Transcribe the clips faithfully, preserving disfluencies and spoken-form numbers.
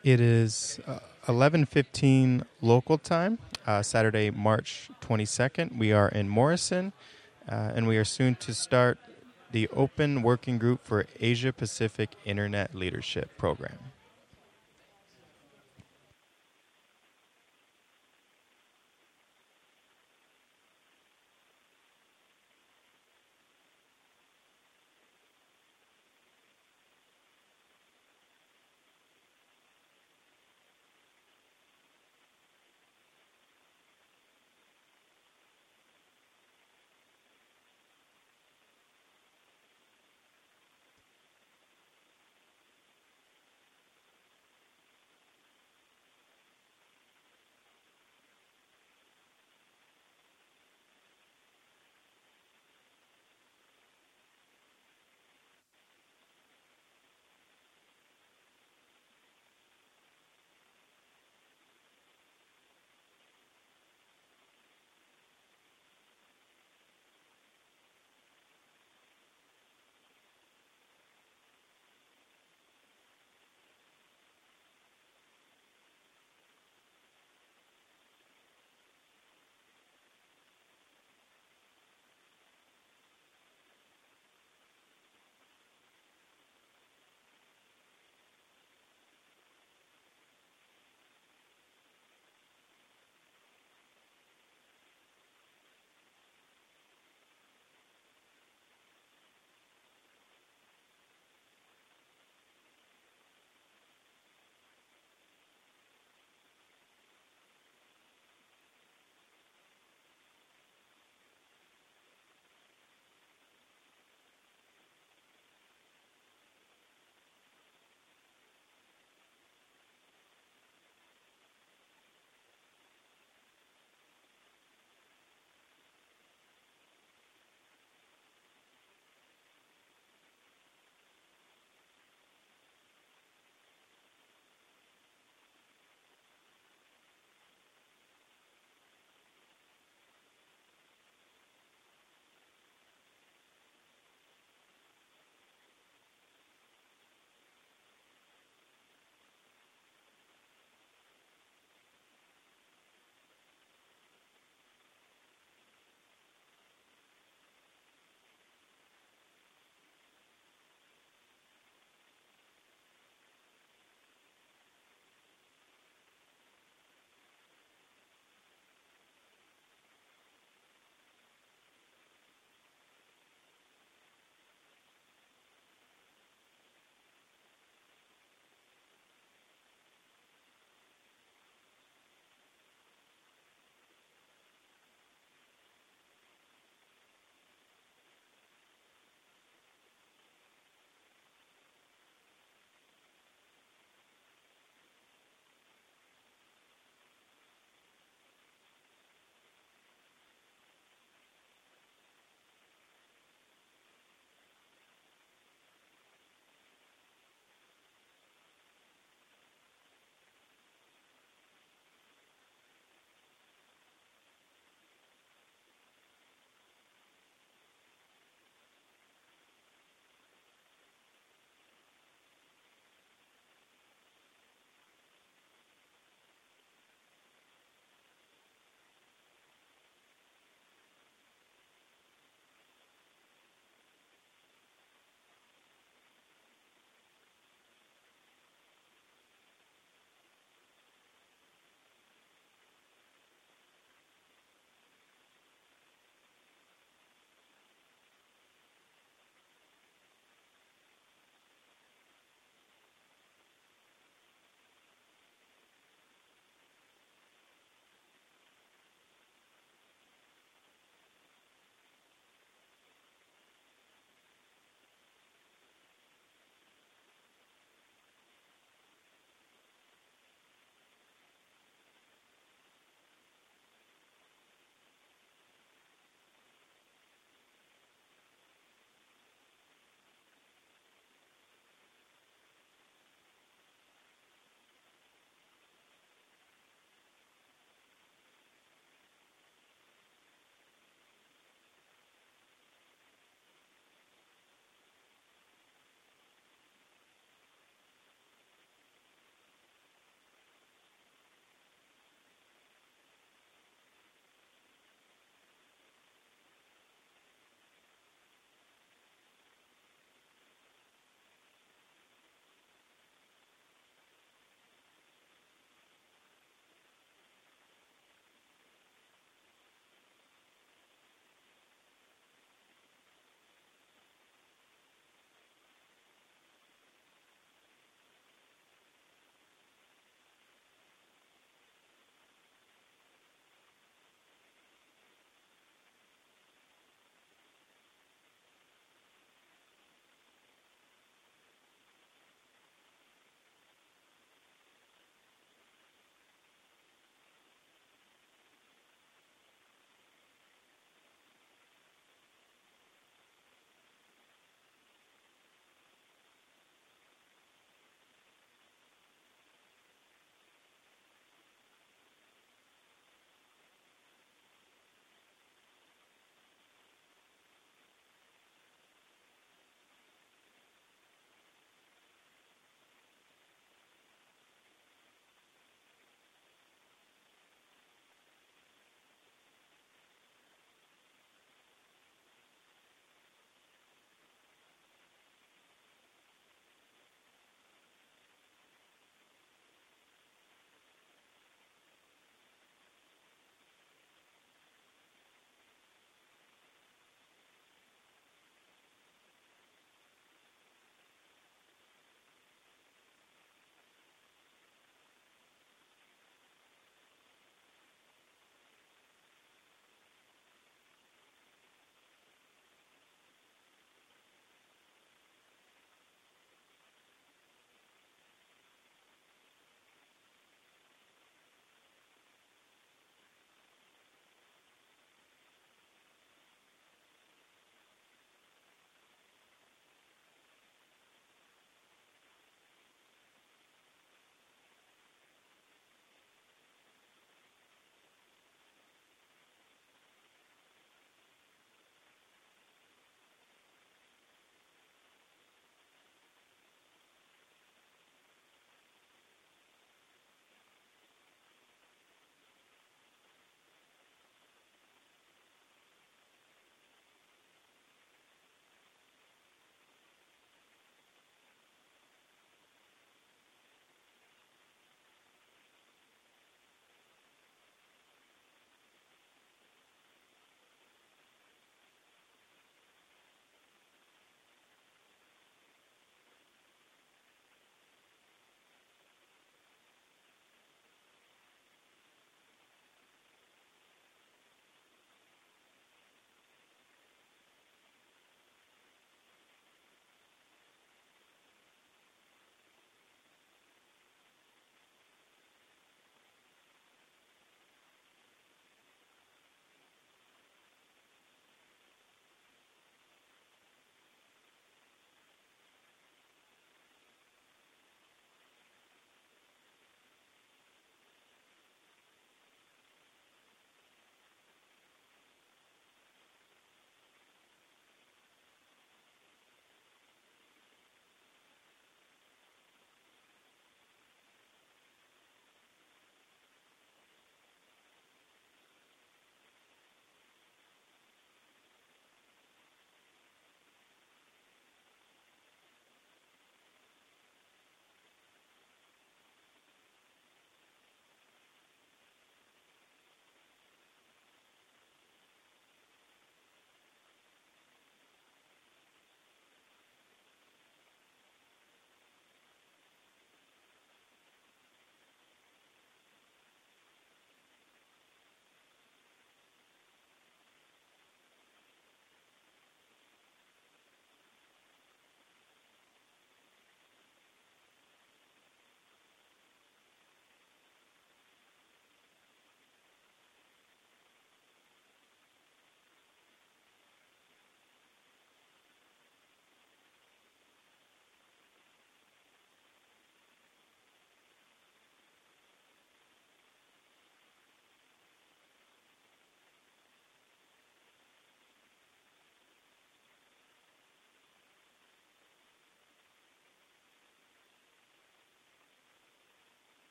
It is uh, eleven fifteen local time, uh, Saturday, March twenty-second. We are in Morrison, uh, and we are soon to start the Open Working Group for Asia Pacific Internet Leadership Program.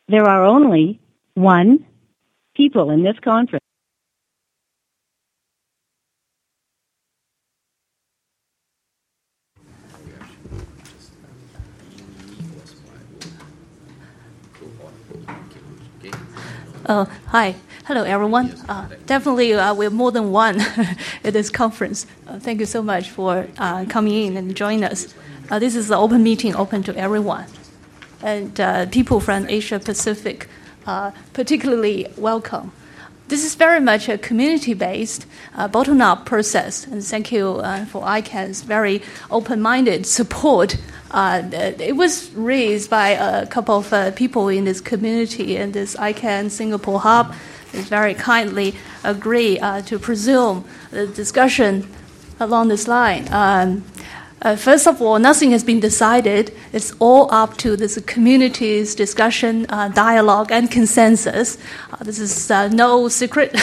There are only one people in this conference. Uh, hi. Hello, everyone. Uh, definitely, uh, we're more than one at this conference. Uh, thank you so much for uh, coming in and joining us. Uh, this is an open meeting, open to everyone. And uh, people from Asia Pacific, uh, particularly welcome. This is very much a community-based, uh, bottom-up process. And thank you uh, for I CANN's very open-minded support. Uh, it was raised by a couple of uh, people in this community, and this I CANN Singapore Hub is very kindly agree uh, to presume the discussion along this line. Um, uh, first of all, nothing has been decided. It's all up to this community's discussion, uh, dialogue, and consensus. Uh, this is uh, no secret,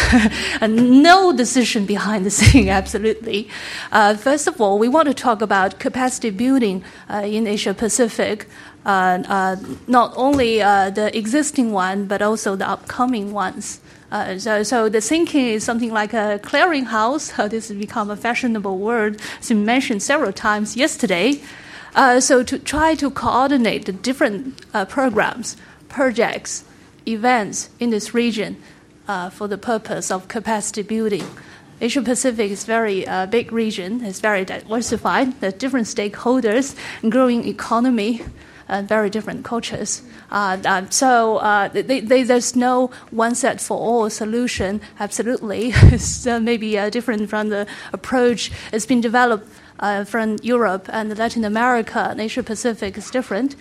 and no decision behind the scene, absolutely. Uh, first of all, we want to talk about capacity building uh, in Asia Pacific, uh, uh, not only uh, the existing one, but also the upcoming ones. Uh, so, so the thinking is something like a clearinghouse. Uh, this has become a fashionable word, as you mentioned several times yesterday. Uh, so to try to coordinate the different uh, programs, projects, events in this region uh, for the purpose of capacity building. Asia Pacific is a very uh, big region. It's very diversified. There are different stakeholders, growing economy, and very different cultures. Uh, uh, so uh, they, they, there's no one-set-for-all solution, absolutely. It's uh, maybe uh, different from the approach that's been developed uh, from Europe and Latin America, and Asia Pacific is different.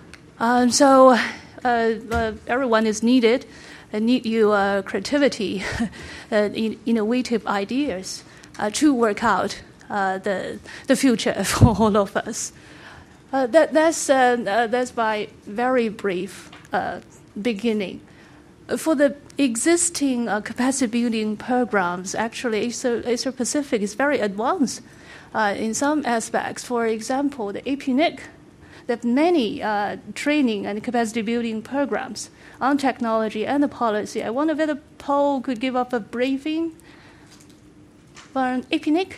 Um, so uh, uh, everyone is needed. They need you uh, creativity, uh, innovative ideas uh, to work out uh, the, the future for all of us. Uh, that, that's, uh, uh, that's my very brief uh, beginning. For the existing uh, capacity building programs, actually, Asia, Asia Pacific is very advanced uh, in some aspects. For example, the A P N I C, there are many uh, training and capacity building programs on technology and the policy. I wonder whether Paul could give up a briefing for A P N I C.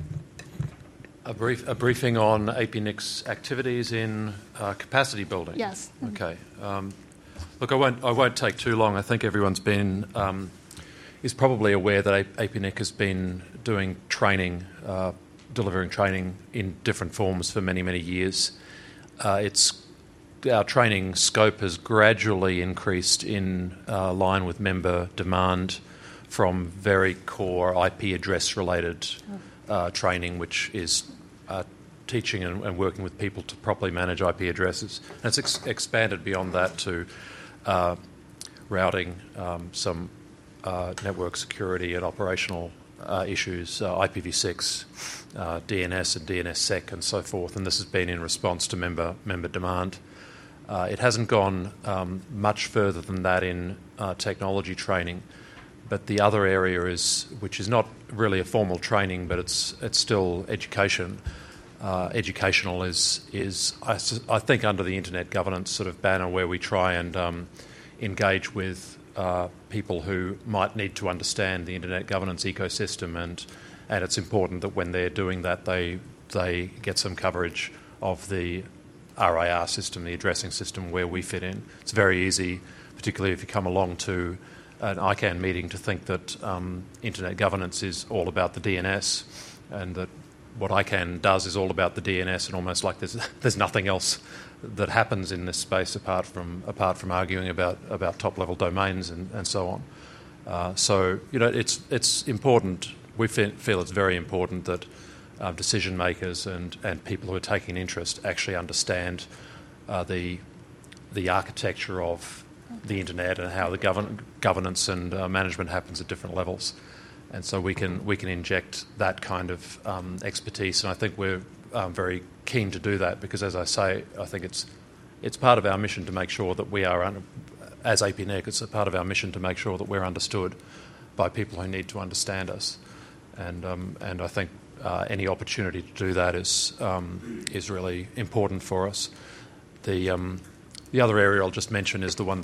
A, brief, a briefing on A P N I C's activities in uh, capacity building. Yes. Okay. Um, look, I won't. I won't take too long. I think everyone's been um, is probably aware that A P N I C has been doing training, uh, delivering training in different forms for many, many years. Uh, it's our training scope has gradually increased in uh, line with member demand from very core I P address related uh, training, which is Uh, teaching and, and working with people to properly manage I P addresses. And it's ex- expanded beyond that to uh, routing, um, some uh, network security and operational uh, issues, uh, I P v six, uh, D N S and D N S sec and so forth. And this has been in response to member member demand. Uh, it hasn't gone um, much further than that in uh, technology training. But the other area is, which is not really a formal training, but it's it's still education. Uh, educational is is I, I think under the internet governance sort of banner, where we try and um, engage with uh, people who might need to understand the internet governance ecosystem, and and it's important that when they're doing that, they they get some coverage of the R I R system, the addressing system, where we fit in. It's very easy, particularly if you come along to an I CANN meeting, to think that um, internet governance is all about the D N S, and that what I CANN does is all about the D N S, and almost like there's there's nothing else that happens in this space apart from apart from arguing about about top level domains and, and so on. Uh, so you know it's it's important. We feel it's very important that uh, decision makers and, and people who are taking interest actually understand uh, the the architecture of the internet and how the govern- governance and uh, management happens at different levels, and so we can we can inject that kind of um, expertise, and I think we're um, very keen to do that because, as I say, I think it's it's part of our mission to make sure that we are, un- as A P N I C, it's a part of our mission to make sure that we're understood by people who need to understand us, and um, and I think uh, any opportunity to do that is um, is really important for us. The um, The other area I'll just mention is the one that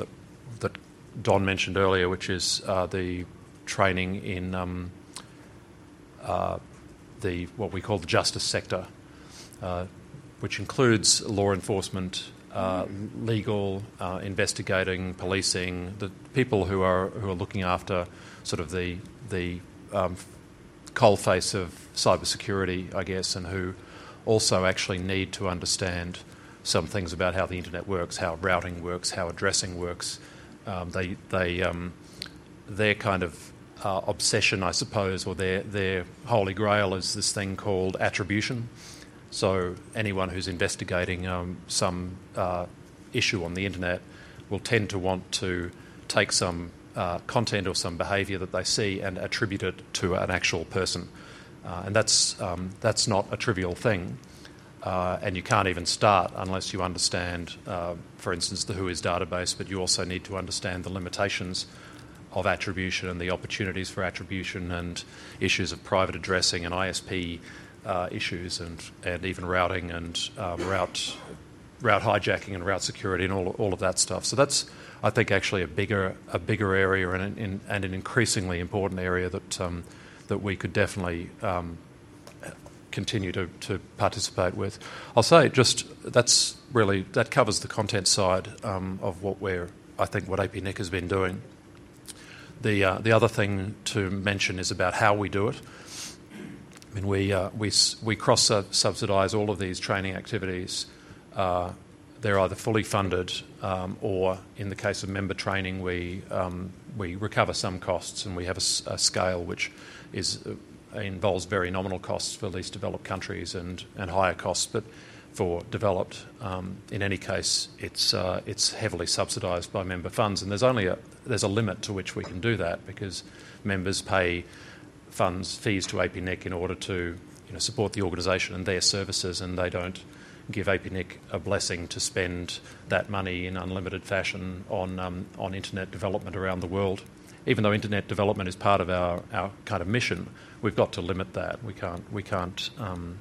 that Don mentioned earlier, which is uh, the training in um, uh, the what we call the justice sector, uh, which includes law enforcement, uh, legal, uh, investigating, policing, the people who are who are looking after sort of the the um, coalface of cybersecurity, I guess, and who also actually need to understand some things about how the internet works, how routing works, how addressing works. Um, they they um, their kind of uh, obsession, I suppose, or their their holy grail is this thing called attribution. So anyone who's investigating um, some uh, issue on the internet will tend to want to take some uh, content or some behaviour that they see and attribute it to an actual person, uh, and that's um, that's not a trivial thing. Uh, and you can't even start unless you understand, uh, for instance, the WHOIS database, but you also need to understand the limitations of attribution and the opportunities for attribution and issues of private addressing and I S P uh, issues and, and even routing and um, route route hijacking and route security and all all of that stuff. So that's, I think, actually a bigger a bigger area and an, and an increasingly important area that um, that we could definitely um, continue to, to participate with. I'll say just that's really that covers the content side um, of what we're I think what A P N I C has been doing. The uh, the other thing to mention is about how we do it. I mean, we uh, we we cross subsidise all of these training activities. Uh, they're either fully funded um, or, in the case of member training, we um, we recover some costs, and we have a, a scale which is uh, involves very nominal costs for least developed countries and, and higher costs, but for developed, um, in any case, it's uh, it's heavily subsidised by member funds, and there's only a there's a limit to which we can do that because members pay funds fees to A P N I C in order to you know support the organisation and their services, and they don't give A P N I C a blessing to spend that money in unlimited fashion on um, on internet development around the world. Even though internet development is part of our, our kind of mission, we've got to limit that. We can't we can't um,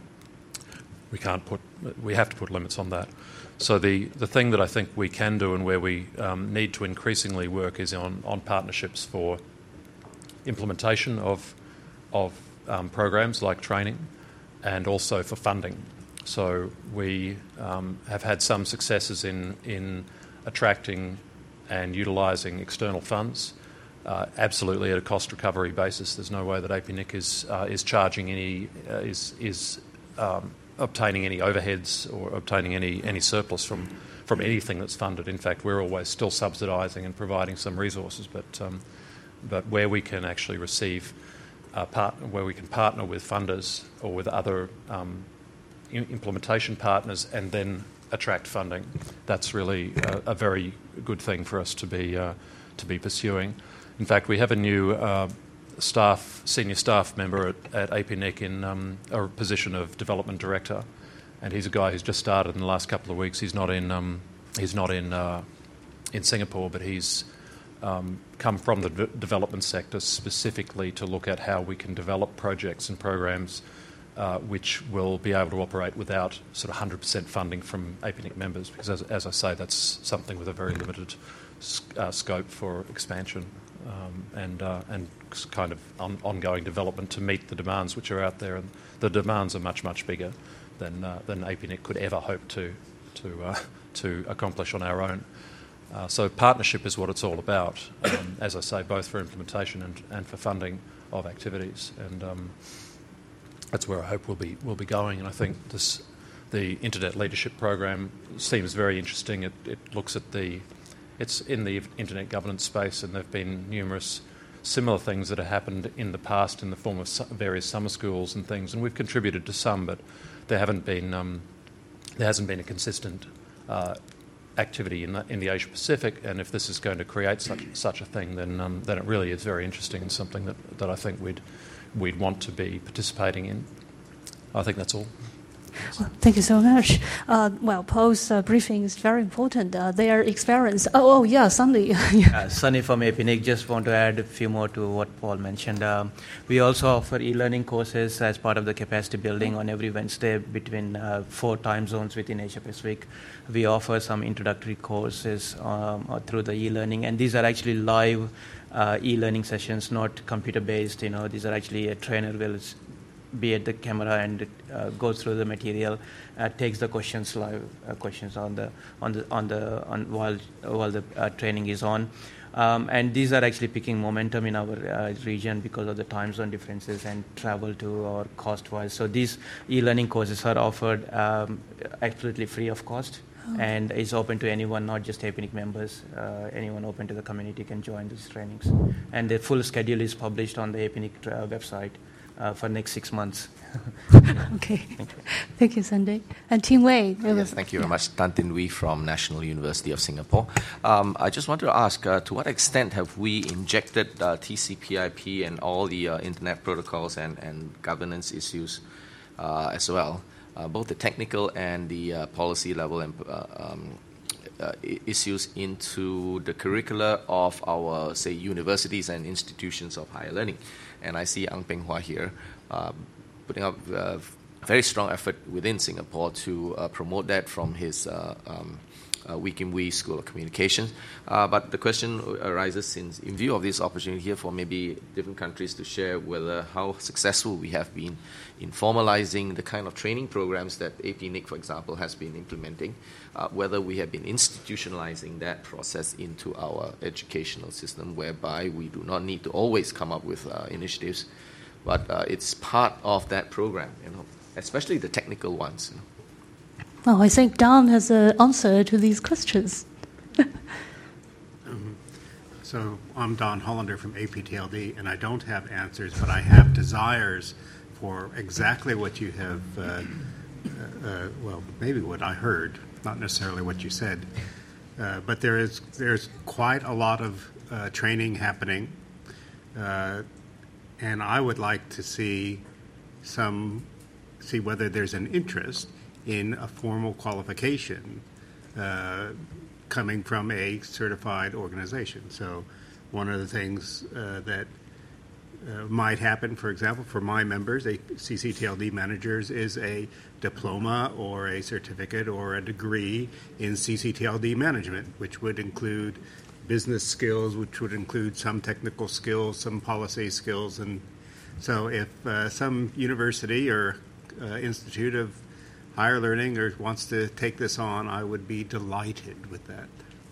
we can't put we have to put limits on that. So the, the thing that I think we can do and where we um, need to increasingly work is on, on partnerships for implementation of of um, programs like training, and also for funding. So we um, have had some successes in in attracting and utilising external funds, uh, absolutely at a cost recovery basis. There's no way that A P N I C is uh, is charging any uh, is is um, obtaining any overheads or obtaining any any surplus from from anything that's funded. In fact, we're always still subsidising and providing some resources, but um, but where we can actually receive uh, part where we can partner with funders or with other um, implementation partners and then attract funding, that's really a, a very good thing for us to be uh, to be pursuing. In fact, we have a new uh, staff senior staff member at, at A P N I C in um, a position of development director, and he's a guy who's just started in the last couple of weeks. He's not in um, he's not in uh, in Singapore, but he's um, come from the de- development sector specifically to look at how we can develop projects and programs Uh, which will be able to operate without sort of one hundred percent funding from A P N I C members, because as, as I say, that's something with a very limited uh, scope for expansion um, and uh, and kind of on, ongoing development to meet the demands which are out there, and the demands are much much bigger than uh, than A P N I C could ever hope to to uh, to accomplish on our own. Uh, so partnership is what it's all about, um, as I say, both for implementation and, and for funding of activities, and um, that's where I hope we'll be we'll be going. And I think this the Internet Leadership Program seems very interesting. It, it looks at the it's in the internet governance space, and there have been numerous similar things that have happened in the past in the form of various summer schools and things, and we've contributed to some, but there haven't been um, there hasn't been a consistent uh, activity in the, in the Asia Pacific. And if this is going to create such such a thing, then um, then it really is very interesting and something that, that I think we'd we'd want to be participating in. I think that's all. Well, thank you so much. Uh, well, Paul's uh, briefing is very important. Uh, their experience. Oh, oh yeah, Sunny. uh, Sunny from A P N I C. Just want to add a few more to what Paul mentioned. Um, we also offer e-learning courses as part of the capacity building on every Wednesday between uh, four time zones within Asia Pacific. We offer some introductory courses um, through the e-learning, and these are actually live uh, e-learning sessions, not computer-based. You know, these are actually a trainer will be at the camera and uh, goes through the material, uh, takes the questions live uh, questions on the on the on the on while while the uh, training is on, um, and these are actually picking momentum in our uh, region because of the time zone differences and travel to or cost wise. So these e-learning courses are offered um, absolutely free of cost. Oh. And is open to anyone, not just A P N I C members. Uh, anyone open to the community can join these trainings, and the full schedule is published on the A P N I C uh, website. Uh, for next six months. Okay. Thank you, thank you Sunday. And Tin Wei. Yes, thank you very much. Tan Tin Wei from National University of Singapore. Um, I just wanted to ask, uh, to what extent have we injected uh, T C P I P and all the uh, internet protocols and, and governance issues uh, as well, uh, both the technical and the uh, policy level and uh, um, uh, issues into the curricula of our, say, universities and institutions of higher learning? And I see Ang Peng Hua here uh, putting up a very strong effort within Singapore to uh, promote that from his uh, um, uh, Wee Kim Wee School of Communications. Uh, but the question arises in, in view of this opportunity here for maybe different countries to share whether how successful we have been in formalizing the kind of training programs that A P N I C, for example, has been implementing, uh, whether we have been institutionalizing that process into our educational system, whereby we do not need to always come up with uh, initiatives, but uh, it's part of that program, you know, especially the technical ones. You know. Well, I think Don has an answer to these questions. um, so I'm Don Hollander from A P T L D, and I don't have answers, but I have desires for exactly what you have, uh, uh, uh, well, maybe what I heard, not necessarily what you said. Uh, but there is there's quite a lot of uh, training happening, uh, and I would like to see some see whether there's an interest in a formal qualification uh, coming from a certified organization. So one of the things uh, that uh, might happen, for example, for my members, a C C T L D managers, is a diploma or a certificate or a degree in C C T L D management, which would include business skills, which would include some technical skills, some policy skills. And so if uh, some university or uh, institute of higher learning or wants to take this on, I would be delighted with that.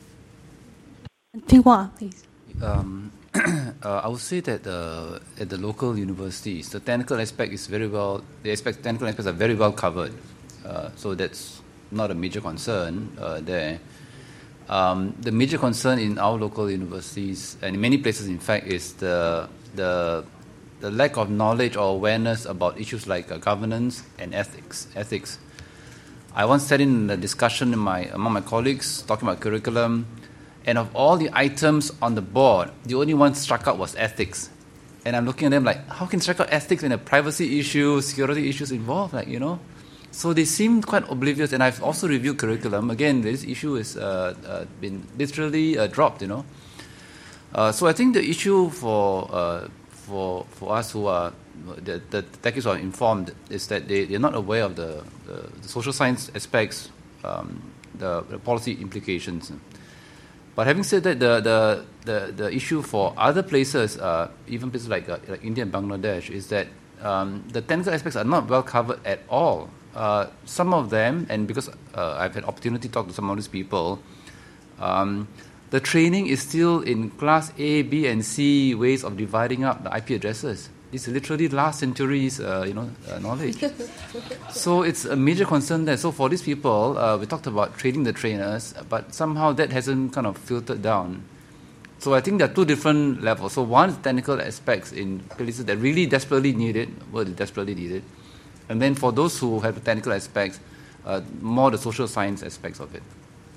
Ping Hua, please. Um, uh, I would say that uh, at the local universities, the technical aspect is very well, the aspect, technical aspects are very well covered. Uh, so that's not a major concern uh, there. Um, the major concern in our local universities, and in many places, in fact, is the the the lack of knowledge or awareness about issues like uh, governance and ethics. Ethics. I once sat in a discussion in my, among my colleagues talking about curriculum, and of all the items on the board, the only one struck out was ethics. And I'm looking at them like, how can strike out ethics when a privacy issue, security issues involved? Like, you know. So they seem quite oblivious, and I've also reviewed curriculum. Again, this issue has uh, uh, been literally uh, dropped, you know. Uh, so I think the issue for uh, for for us who are the, the techies who are informed is that they they're not aware of the, the, the social science aspects, um, the, the policy implications. But having said that, the the the, the issue for other places, uh, even places like uh, like India and Bangladesh, is that um, the technical aspects are not well covered at all. Uh, some of them, and because uh, I've had opportunity to talk to some of these people, um, the training is still in class A, B, and C ways of dividing up the I P addresses. It's literally last century's, uh, you know, uh, knowledge. So it's a major concern there. So for these people, uh, we talked about training the trainers, but somehow that hasn't kind of filtered down. So I think there are two different levels. So one is technical aspects in places that really desperately need it, well, desperately need it. And then for those who have the technical aspects, uh, more the social science aspects of it.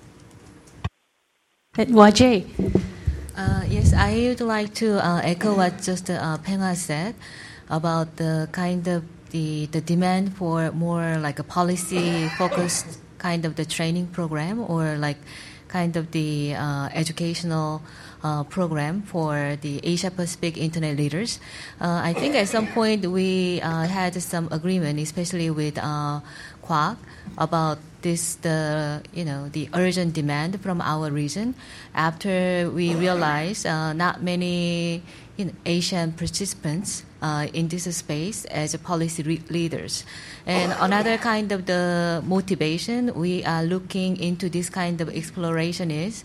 Y J. Uh, yes, I would like to uh, echo what just uh, Peng Hua said about the kind of the the demand for more like a policy focused kind of the training program or like kind of the uh, educational uh, program for the Asia Pacific Internet leaders. Uh, I think at some point we uh, had some agreement, especially with uh, Quoc, about this the you know the urgent demand from our region. After we realized uh, not many you know, Asian participants uh, in this space as a policy re- leaders. And another kind of the motivation we are looking into this kind of exploration is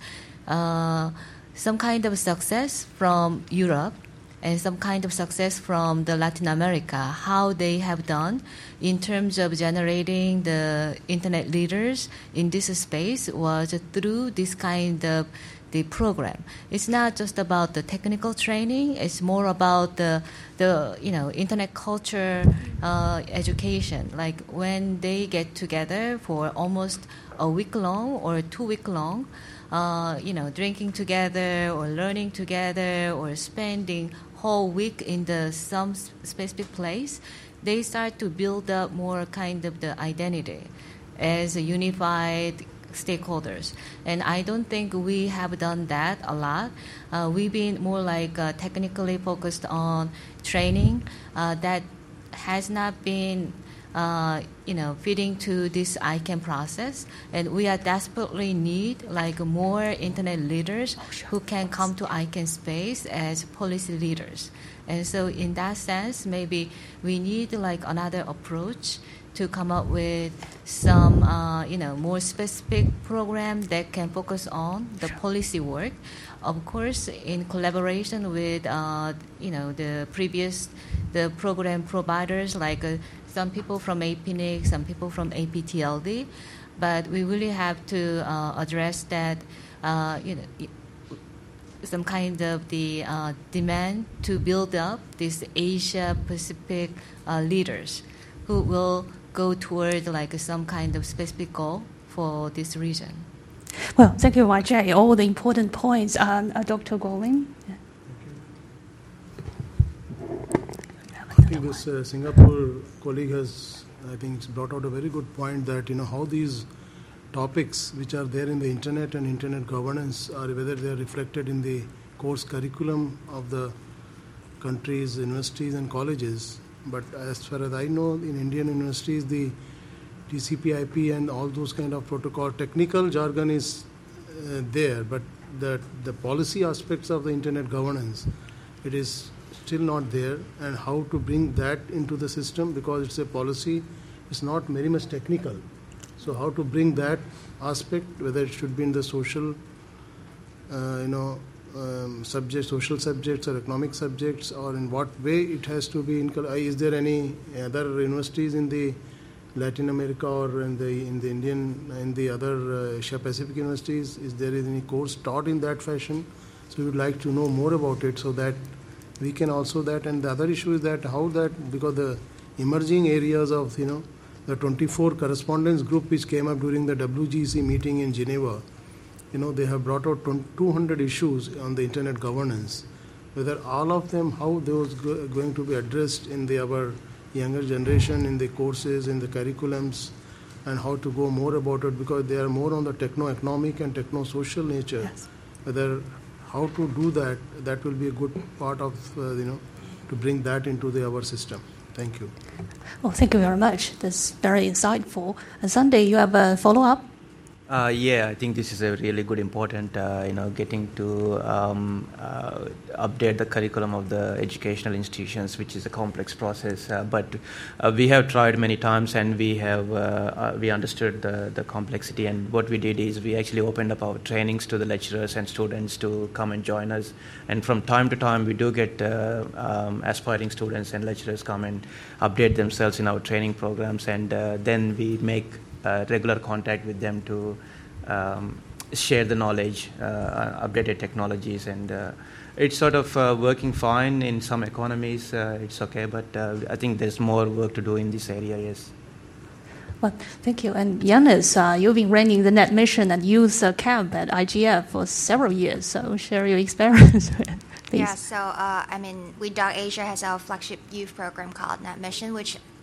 uh, some kind of success from Europe and some kind of success from the Latin America, how they have done in terms of generating the internet leaders in this space was through this kind of the program. It's not just about the technical training. It's more about the the you know internet culture uh, education. Like when they get together for almost a week long or two week long, uh, you know, drinking together or learning together or spending whole week in the some specific place, they start to build up more kind of the identity as a unified stakeholders. And I don't think we have done that a lot. Uh, we've been more like uh, technically focused on training uh, that has not been uh, you know, fitting to this I C A N process. And we are desperately need like more internet leaders who can come to I C A N space as policy leaders. And so in that sense, maybe we need like another approach to come up with some, uh, you know, more specific program that can focus on the policy work. Of course, in collaboration with, uh, you know, the previous, the program providers, like uh, some people from A P N I C, some people from A P T L D, but we really have to uh, address that, uh, you know, some kind of the uh, demand to build up these Asia Pacific uh, leaders who will go toward like some kind of specific goal for this region. Well, thank you, Y J. All the important points. Um, uh, Doctor Guolin. Yeah. I think this uh, Singapore colleague has, I think, brought out a very good point that, you know, how these topics which are there in the internet and internet governance are whether they are reflected in the course curriculum of the countries, universities and colleges. But as far as I know, in Indian universities, the T C P I P and all those kind of protocol, technical jargon is uh, there, but the, the policy aspects of the internet governance, it is still not there. And how to bring that into the system, because it's a policy, it's not very much technical. So how to bring that aspect, whether it should be in the social, uh, you know, Um, subjects, social subjects or economic subjects, or in what way it has to be. In, is there any other universities in the Latin America or in the in the Indian in the other uh, Asia Pacific universities? Is there any course taught in that fashion? So we would like to know more about it so that we can also that. And the other issue is that how that, because the emerging areas of you know the twenty-four correspondence group which came up during the W G C meeting in Geneva. You know, they have brought out two hundred issues on the internet governance. Whether all of them, how those go, going to be addressed in the our younger generation, in the courses, in the curriculums, and how to go more about it, because they are more on the techno-economic and techno-social nature. Yes. Whether how to do that, that will be a good part of, uh, you know, to bring that into the our system. Thank you. Well, thank you very much. That's very insightful. And Sunday, you have a follow-up? Uh, yeah, I think this is a really good, important, uh, you know, getting to um, uh, update the curriculum of the educational institutions, which is a complex process. Uh, but uh, we have tried many times, and we have uh, uh, we understood the, the complexity. And what we did is we actually opened up our trainings to the lecturers and students to come and join us. And from time to time, we do get uh, um, aspiring students and lecturers come and update themselves in our training programs, and uh, then we make Uh, regular contact with them to um, share the knowledge, uh, updated technologies, and uh, it's sort of uh, working fine in some economies. Uh, it's okay, but uh, I think there's more work to do in this area. Yes. Well, thank you. And Yannis, uh, you've been running the Net Mission and Youth uh, Camp at I G F for several years, so share your experience. Please. Yeah. So uh, I mean, we Dog Asia has our flagship youth program called Net Mission, which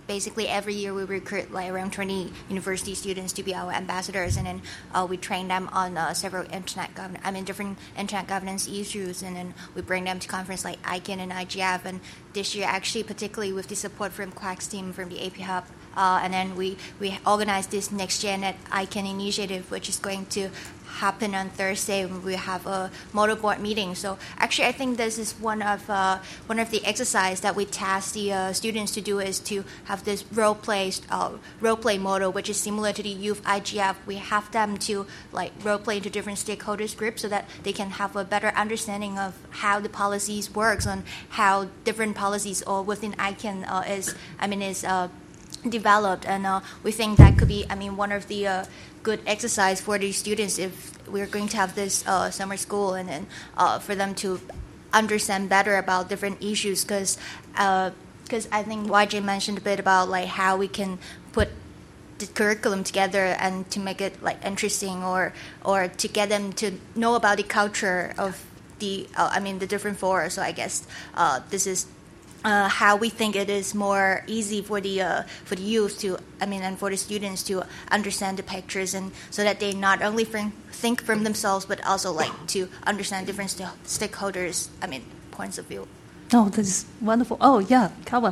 basically every year we recruit like around twenty university students to be our ambassadors, and then uh, we train them on uh, several internet govern- I mean different internet governance issues, and then we bring them to conference like I C A N and I G F. And this year, actually, particularly with the support from Quack's team from the A P Hub, uh, and then we we organized this Next Gen at I C A N initiative, which is going to happen on Thursday when we have a model board meeting. So actually, I think this is one of uh, one of the exercise that we task the uh, students to do, is to have this role play uh, role play model, which is similar to the youth I G F. We have them to like role play into different stakeholders groups so that they can have a better understanding of how the policies works and how different policies or within I C A N uh, is I mean is uh, developed. And uh, we think that could be I mean one of the uh, good exercise for the students if we're going to have this uh, summer school, and then uh, for them to understand better about different issues, because because uh, I think Y J mentioned a bit about like how we can put the curriculum together and to make it like interesting, or or to get them to know about the culture of the uh, I mean the different forests. So I guess uh, this is Uh, how we think it is more easy for the uh, for the youth to, I mean, and for the students to understand the pictures, and so that they not only think, think from themselves, but also like to understand different st- stakeholders, I mean, points of view. Oh, this is wonderful. Oh, yeah, Calvin.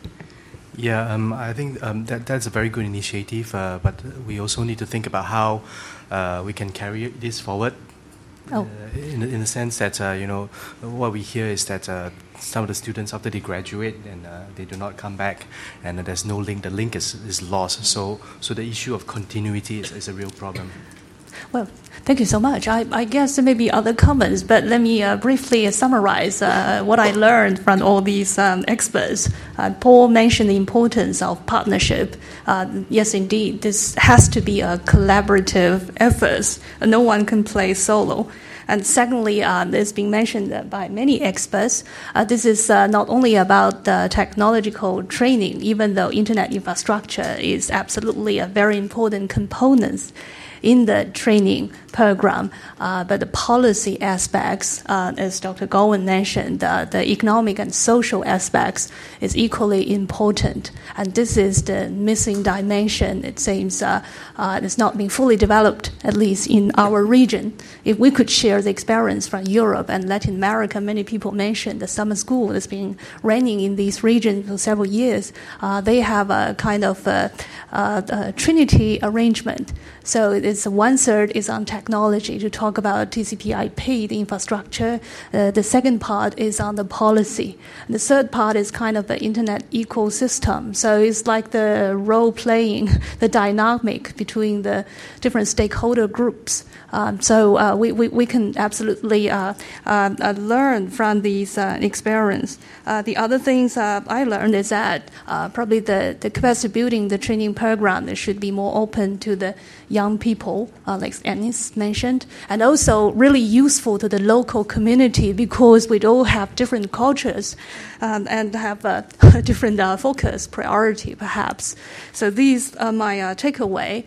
Yeah, um, I think um, that that's a very good initiative, uh, but we also need to think about how uh, we can carry this forward. Oh. Uh, in, in the sense that, uh, you know, what we hear is that uh, some of the students, after they graduate, and uh, they do not come back, and uh, there's no link, the link is, is lost. So so the issue of continuity is, is a real problem. Well, thank you so much. I, I guess there may be other comments, but let me uh, briefly summarize uh, what I learned from all these um, experts. Uh, Paul mentioned the importance of partnership. Uh, yes, indeed, this has to be a collaborative effort. No one can play solo. And secondly, uh, it's been mentioned by many experts, uh, this is uh, not only about uh, technological training, even though internet infrastructure is absolutely a very important component in the training program, uh, but the policy aspects, uh, as Doctor Gowen mentioned, uh, the economic and social aspects is equally important. And this is the missing dimension. It seems uh, uh, it's not been fully developed, at least in our region. If we could share the experience from Europe and Latin America, many people mentioned the summer school that's been running in these regions for several years. Uh, they have a kind of a, a, a trinity arrangement. So it's one third is on technology to talk about T C P I P, the infrastructure. Uh, the second part is on the policy. And the third part is kind of the internet ecosystem. So it's like the role playing, the dynamic between the different stakeholder groups. Um, so uh, we, we, we can absolutely uh, uh, uh, learn from these uh, experience. Uh, the other things uh, I learned is that uh, probably the, the capacity building, the training program, it should be more open to the young people, uh, like Anis mentioned, and also really useful to the local community, because we all have different cultures um, and have a, a different uh, focus, priority perhaps. So these are my uh, takeaway.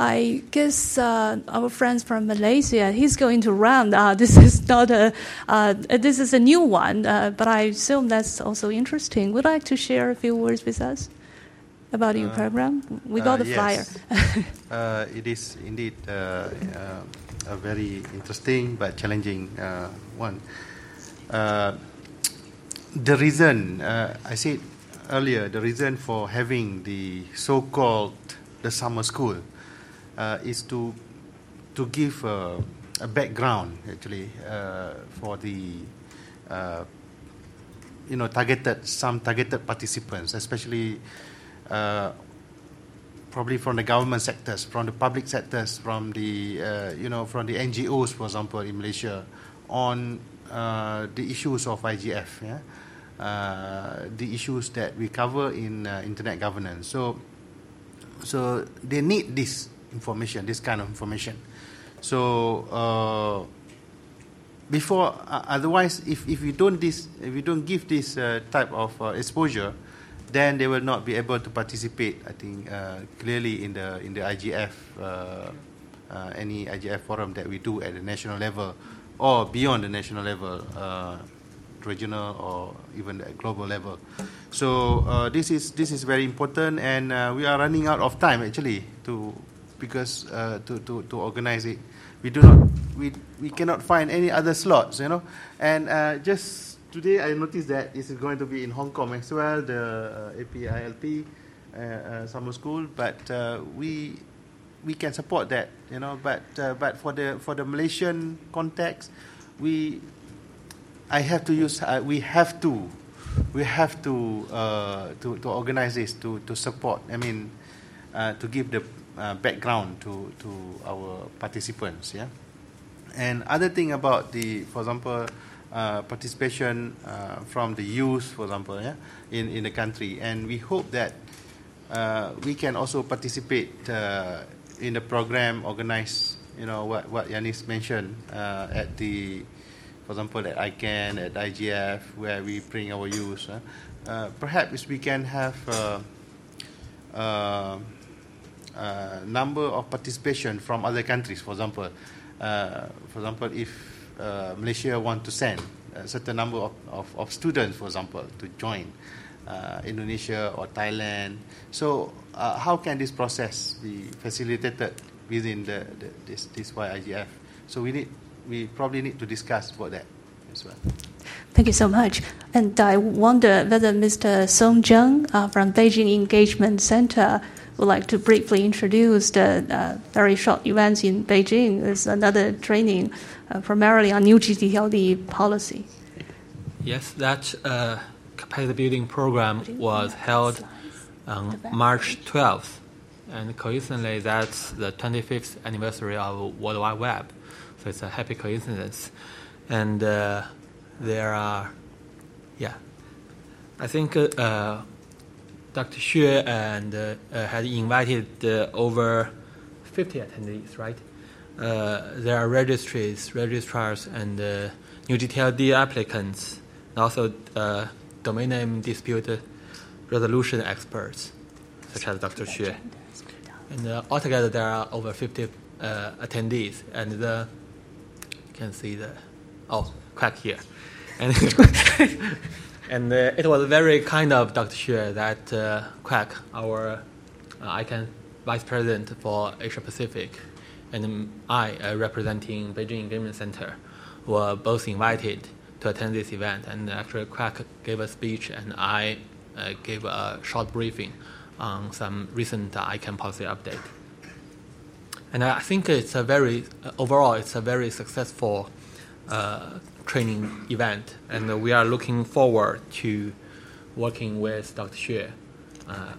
I guess uh, our friends from Malaysia, he's going to run. Uh, this is not a, uh, this is a new one, uh, but I assume that's also interesting. Would you like to share a few words with us about your uh, program? We got uh, the flyer. Yes. uh, it is indeed uh, uh, a very interesting but challenging uh, one. Uh, the reason, uh, I said earlier, the reason for having the so-called the summer school Uh, is to to give uh, a background actually uh, for the uh, you know targeted some targeted participants, especially uh, probably from the government sectors, from the public sectors, from the uh, you know from the N G Os, for example, in Malaysia, on uh, the issues of I G F, yeah, uh, the issues that we cover in uh, internet governance. So so they need this information, this kind of information. So uh, before, uh, otherwise, if, if you don't this, if you don't give this uh, type of uh, exposure, then they will not be able to participate. I think uh, clearly in the in the I G F, uh, uh, any I G F forum that we do at the national level or beyond the national level. Uh, regional or even at global level. So uh, this is this is very important, and uh, we are running out of time actually to because uh, to, to to organize it. We do not we we cannot find any other slots, you know. And uh, just today I noticed that this is going to be in Hong Kong as well, the uh, A P I L P uh, uh, summer school. But uh, we we can support that, you know. But uh, but for the for the Malaysian context, we I have to use uh, we have to we have to uh, to to organize this to to support. I mean, uh, to give the uh, background to to our participants, yeah. And other thing about the, for example, uh, participation uh, from the youth, for example, yeah, in in the country, and we hope that uh, we can also participate uh, in the program organized, you know, what what Yanis mentioned uh, at the, for example, at I CAN, at I G F, where we bring our youth. Uh, uh, perhaps we can have a uh, uh, uh, number of participation from other countries. For example, uh, for example, if uh, Malaysia want to send a certain number of, of, of students, for example, to join uh, Indonesia or Thailand. So, uh, how can this process be facilitated within the, the this this Y I G F? So we need. We probably need to discuss about that as well. Thank you so much. And I wonder whether Mister Song Zheng uh, from Beijing Engagement Center would like to briefly introduce the uh, very short events in Beijing. There's another training uh, primarily on new G T L D policy. Yes, that uh, capacity building program was held on March twelfth, and coincidentally that's the twenty-fifth anniversary of World Wide Web. So it's a happy coincidence. And uh, there are, yeah, I think uh, Doctor Xue and uh, uh, had invited uh, over fifty attendees, right? Uh, there are registries, registrars, and uh, new G T L D applicants, and also uh, domain name dispute resolution experts, such as Doctor Xue. And uh, altogether there are over fifty uh, attendees, and the can see the oh Quack here, and and uh, it was very kind of Doctor Xue that uh, Quack, our uh, I CAN Vice President for Asia Pacific, and I, uh, representing Beijing Engagement Center, were both invited to attend this event. And actually, Quack gave a speech, and I uh, gave a short briefing on some recent I CAN policy update. And I think it's a very, uh, overall, it's a very successful uh, training event. And we are looking forward to working with Doctor Xue. Uh,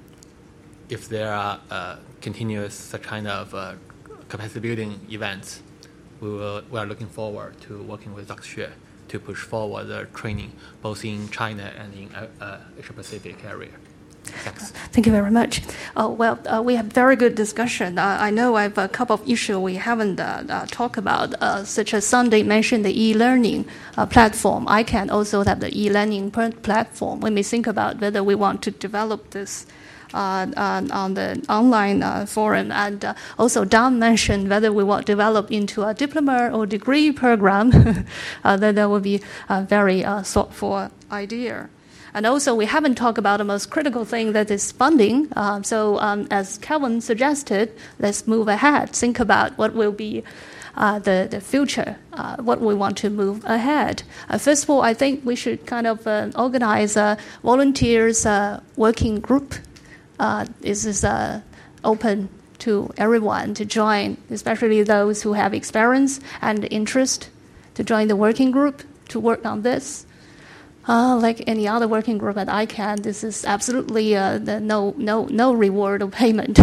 if there are uh, continuous such kind of uh, capacity building events, we, will, we are looking forward to working with Doctor Xue to push forward the training both in China and in uh, uh, Asia Pacific area. Thanks. Thank you very much. Uh, well, uh, we have very good discussion. Uh, I know I have a couple of issues we haven't uh, uh, talked about, uh, such as Sunday mentioned the e-learning uh, platform. I CAN also have the e-learning platform. When we think about whether we want to develop this uh, uh, on the online uh, forum, and uh, also Don mentioned whether we want to develop into a diploma or degree program, uh, then that would be a very uh, thoughtful idea. And also, we haven't talked about the most critical thing, that is funding. Uh, so, um, as Kelvin suggested, let's move ahead. Think about what will be uh, the the future, uh, what we want to move ahead. Uh, first of all, I think we should kind of uh, organize a volunteers uh, working group. Uh, this is uh, open to everyone to join, especially those who have experience and interest, to join the working group to work on this. Uh, like any other working group at I CAN, this is absolutely uh, the no no no reward or payment.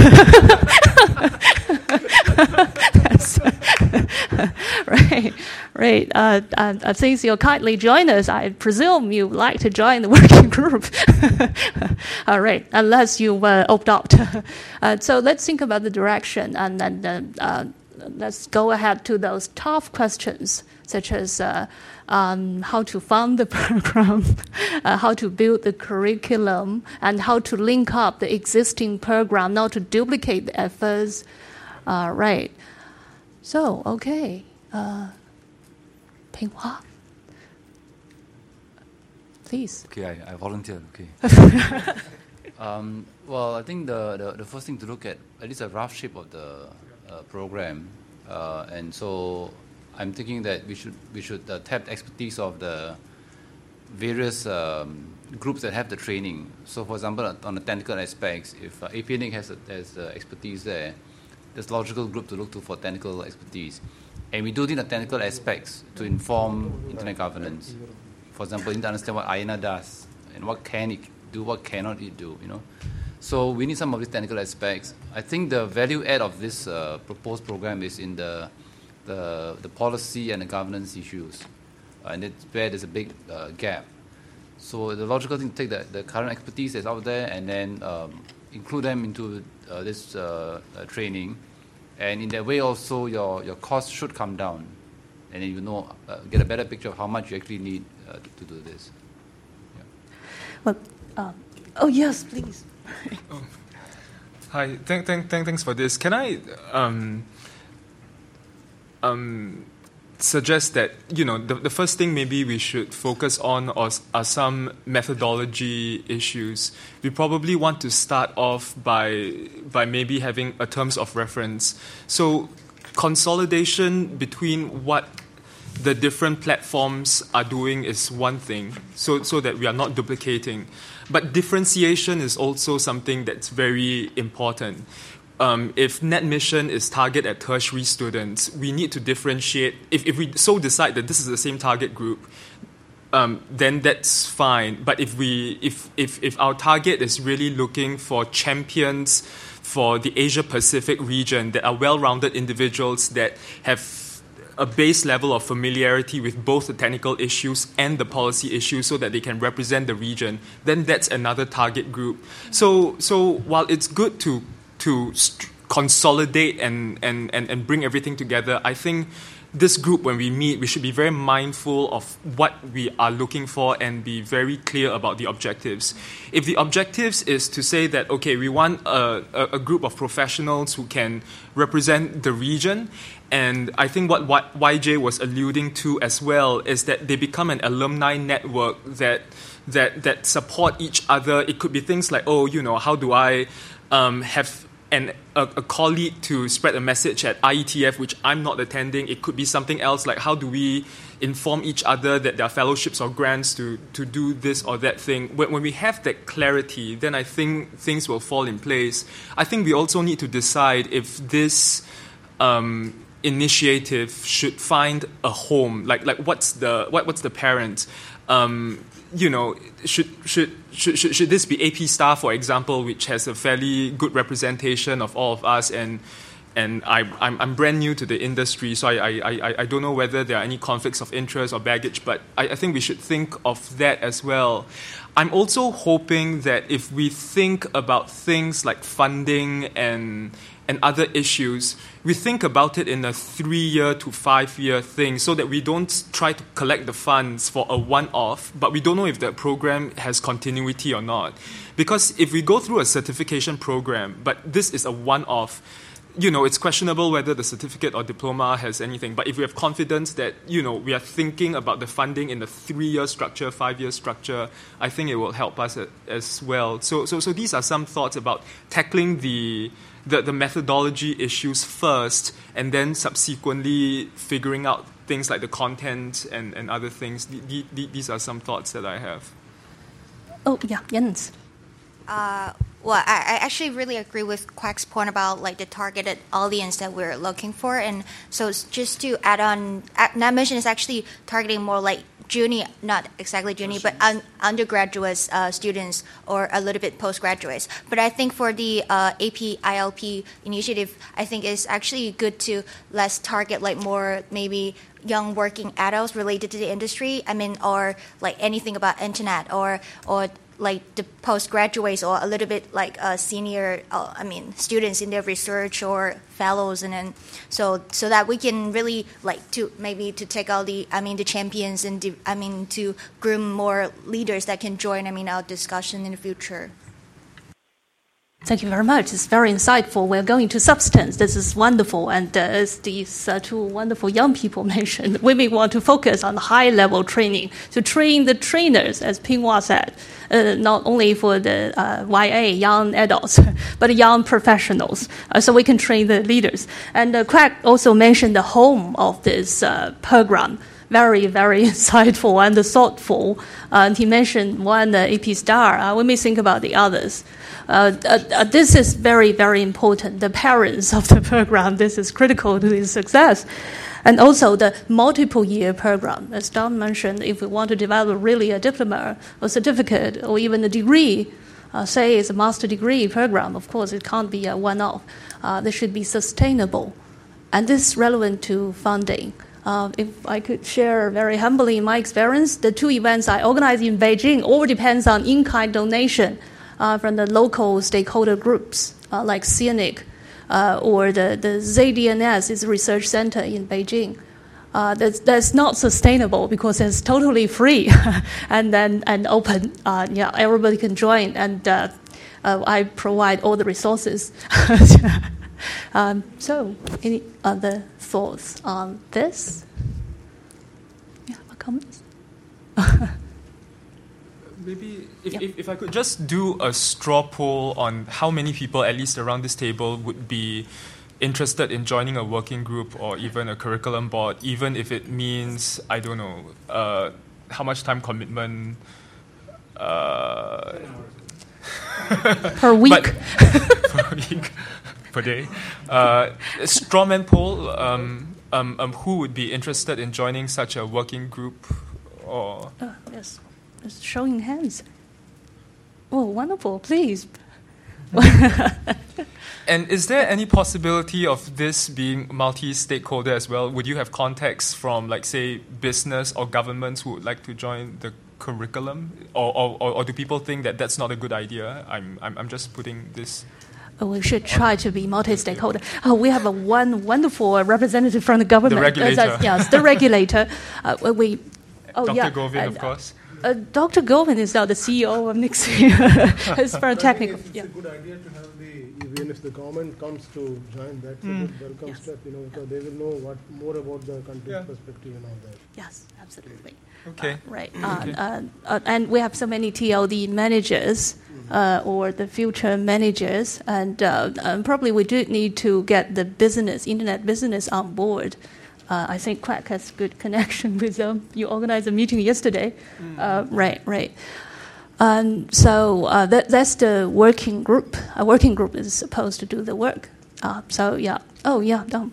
right, right. Uh, uh, since you kindly join us, I presume you like to join the working group. All right, unless you uh, opt out. uh, so let's think about the direction, and then uh, let's go ahead to those tough questions, such as uh, um, how to fund the program, uh, how to build the curriculum, and how to link up the existing program, not to duplicate the efforts. Uh, right. So, okay. Uh, Ping Hua. please. Okay, I, I volunteer. Okay. um, well, I think the, the, the first thing to look at at least a rough shape of the uh, program, uh, and so I'm thinking that we should we should uh, tap the expertise of the various um, groups that have the training. So, for example, on the technical aspects, if uh, A P N I C has, a, has uh, expertise there, there's a logical group to look to for technical expertise. And we do need the technical aspects to inform internet governance. For example, you need to understand what I A N A does and what can it do, what cannot it do, you know. So we need some of these technical aspects. I think the value add of this uh, proposed program is in the, the, the policy and the governance issues. And it's where there's a big uh, gap. So the logical thing to take the, the current expertise that's out there and then um, include them into uh, this uh, uh, training. And in that way also your, your costs should come down. And then you know, uh, get a better picture of how much you actually need uh, to, to do this. Yeah. Well, uh, oh yes, please. oh. Hi, thank, thank, thank, thanks for this. Can I um, um, suggest that, you know, the, the first thing maybe we should focus on are, are some methodology issues. We probably want to start off by by maybe having a terms of reference. So consolidation between what the different platforms are doing is one thing, so, so that we are not duplicating. But differentiation is also something that's very important. Um, if NetMission is targeted at tertiary students, we need to differentiate. If, if we so decide that this is the same target group, um, then that's fine. But if we if, if if our target is really looking for champions for the Asia Pacific region that are well-rounded individuals that have a base level of familiarity with both the technical issues and the policy issues so that they can represent the region, then that's another target group. So so while it's good to to st- consolidate and, and, and, and bring everything together, I think this group, when we meet, we should be very mindful of what we are looking for and be very clear about the objectives. If the objectives is to say that, okay, we want a, a, a group of professionals who can represent the region, and I think what Y J was alluding to as well is that they become an alumni network that that that support each other. It could be things like, oh, you know, how do I um, have an, a, a colleague to spread a message at I E T F, which I'm not attending. It could be something else like, how do we inform each other that there are fellowships or grants to, to do this or that thing. When, when we have that clarity, then I think things will fall in place. I think we also need to decide if this um, initiative should find a home. Like, like what's the what, what's the parent? Um, you know, should, should should should this be A P Star, for example, which has a fairly good representation of all of us, and and I I'm, I'm brand new to the industry, so I, I I I don't know whether there are any conflicts of interest or baggage, but I, I think we should think of that as well. I'm also hoping that if we think about things like funding and and other issues, we think about it in a three-year to five-year thing so that we don't try to collect the funds for a one-off, but we don't know if the program has continuity or not. Because if we go through a certification program, but this is a one-off, you know, it's questionable whether the certificate or diploma has anything. But if we have confidence that, you know, we are thinking about the funding in the three-year structure, five-year structure, I think it will help us as well. So, so, so these are some thoughts about tackling the The, the methodology issues first, and then subsequently figuring out things like the content and, and other things. The, the, the, these are some thoughts that I have. Oh, yeah, Jens. Uh, well, I, I actually really agree with Quack's point about like the targeted audience that we're looking for. And so just to add on, NetMission is actually targeting more like junior, not exactly junior, but un, undergraduate uh, students or a little bit postgraduates. But I think for the uh, A P I L P initiative, I think it's actually good to less target like more maybe young working adults related to the industry. I mean, or like anything about internet or or like the postgraduates or a little bit like uh, senior, uh, I mean, students in their research or fellows, and then so so that we can really like to maybe to take out the, I mean, the champions and the, I mean, to groom more leaders that can join, I mean, our discussion in the future. Thank you very much. It's very insightful. We're going to substance. This is wonderful. And uh, as these uh, two wonderful young people mentioned, we may want to focus on high-level training, to train the trainers, as Pinghua said, uh, not only for the uh, Y A, young adults, but young professionals, uh, so we can train the leaders. And uh, Craig also mentioned the home of this uh, program. Very, very insightful and thoughtful. Uh, and he mentioned one uh, A P star. Uh, we may think about the others. Uh, uh, uh, this is very, very important. The parents of the program, this is critical to its success. And also the multiple-year program. As Don mentioned, if we want to develop really a diploma or certificate or even a degree, uh, say it's a master degree program, of course it can't be a one-off. Uh, this should be sustainable. And this is relevant to funding. Uh, if I could share very humbly my experience, the two events I organized in Beijing all depends on in-kind donation uh, from the local stakeholder groups uh, like C N I C uh, or the, the Z D N S is a research center in Beijing. Uh, that's, that's not sustainable because it's totally free and then and open. Uh, yeah, everybody can join, and uh, uh, I provide all the resources. Um, so, any other thoughts on this? Yeah, comments? Maybe if, Yep. if, if I could just do a straw poll on how many people, at least around this table, would be interested in joining a working group or even a curriculum board, even if it means, I don't know, uh, how much time commitment. Uh, per week. But, per week. Per day. Uh, a straw man poll, um, um, um, who would be interested in joining such a working group? Or Uh, yes, it's showing hands. Oh, wonderful, please. And is there any possibility of this being multi-stakeholder as well? Would you have contacts from, like, say, business or governments who would like to join the curriculum? Or, or, or, or do people think that that's not a good idea? I'm, I'm, I'm just putting this... Oh, we should try to be multi-stakeholder. Oh, we have a one wonderful representative from the government. The regulator. Uh, yes, the regulator. Uh, we, oh, Doctor yeah. Govin, uh, of course. Uh, Doctor Govin is now the C E O of Nixie. It's very technical. It's, Yeah. it's a good idea to have the, even if the government comes to join, that's Mm. a good welcome Yes. step, you know, because they will know what more about the country's Yeah. perspective and all that. Yes, absolutely. Okay. Uh, right. Okay. Uh, uh, uh, and we have so many T L D managers uh, or the future managers, and uh, um, probably we do need to get the business, internet business on board. Uh, I think Quack has good connection with them. You organized a meeting yesterday. Uh, right, right. Um, so uh, that, that's the working group. A working group is supposed to do the work. Uh, so, yeah. Oh, yeah, Dom.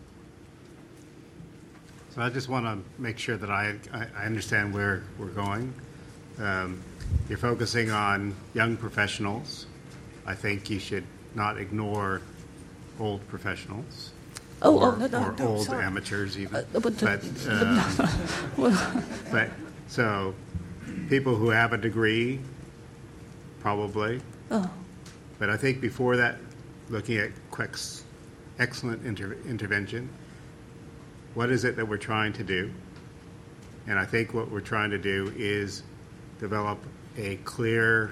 So I just want to make sure that I, I, I understand where we're going. Um, you're focusing on young professionals. I think you should not ignore old professionals. Oh, or, oh, no, no, or no, old sorry. amateurs even. Uh, but, but, uh, um, well, but so people who have a degree, probably. oh. But I think before that, looking at Quek's excellent inter- intervention, what is it that we're trying to do? And I think what we're trying to do is develop a clear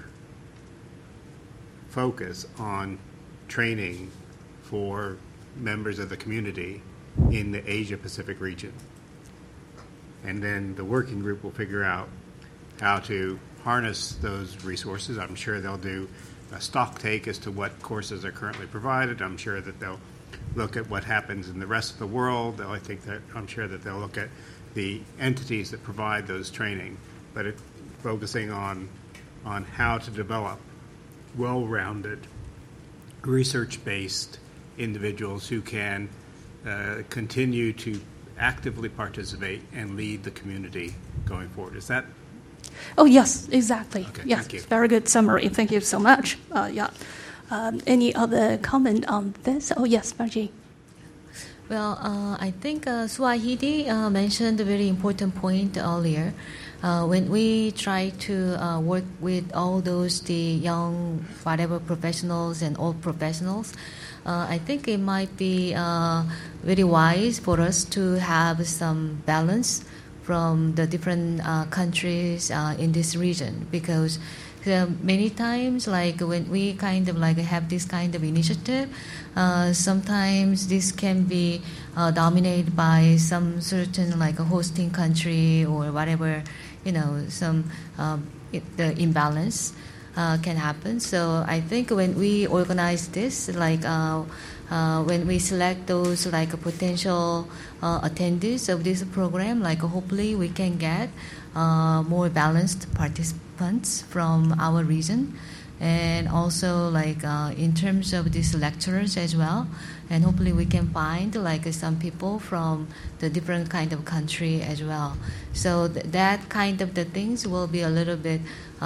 focus on training for members of the community in the Asia-Pacific region. And then the working group will figure out how to harness those resources. I'm sure they'll do a stock take as to what courses are currently provided. I'm sure that they'll look at what happens in the rest of the world. I think that I'm sure that they'll look at the entities that provide those training, but it, focusing on on how to develop well-rounded, research-based individuals who can uh, continue to actively participate and lead the community going forward. Is that? Oh, yes, exactly. Okay, yes, thank you. very good summary. Thank you so much. Uh, yeah. Um, any other comment on this? Oh, yes, Margie. Well, uh, I think uh, Suahidi uh, mentioned a very important point earlier. Uh, when we try to uh, work with all those the young whatever professionals and old professionals, uh, I think it might be uh, very wise for us to have some balance from the different uh, countries uh, in this region, because uh, many times, like when we kind of like have this kind of initiative, uh, sometimes this can be uh, dominated by some certain like a hosting country or whatever, you know, some um, it, the imbalance uh, can happen. So I think when we organize this, like uh, uh, when we select those like potential uh, attendees of this program, like hopefully we can get uh, more balanced participants from our region, and also like uh, in terms of these lecturers as well, and hopefully we can find like some people from the different kind of country as well. So th- that kind of the things will be a little bit,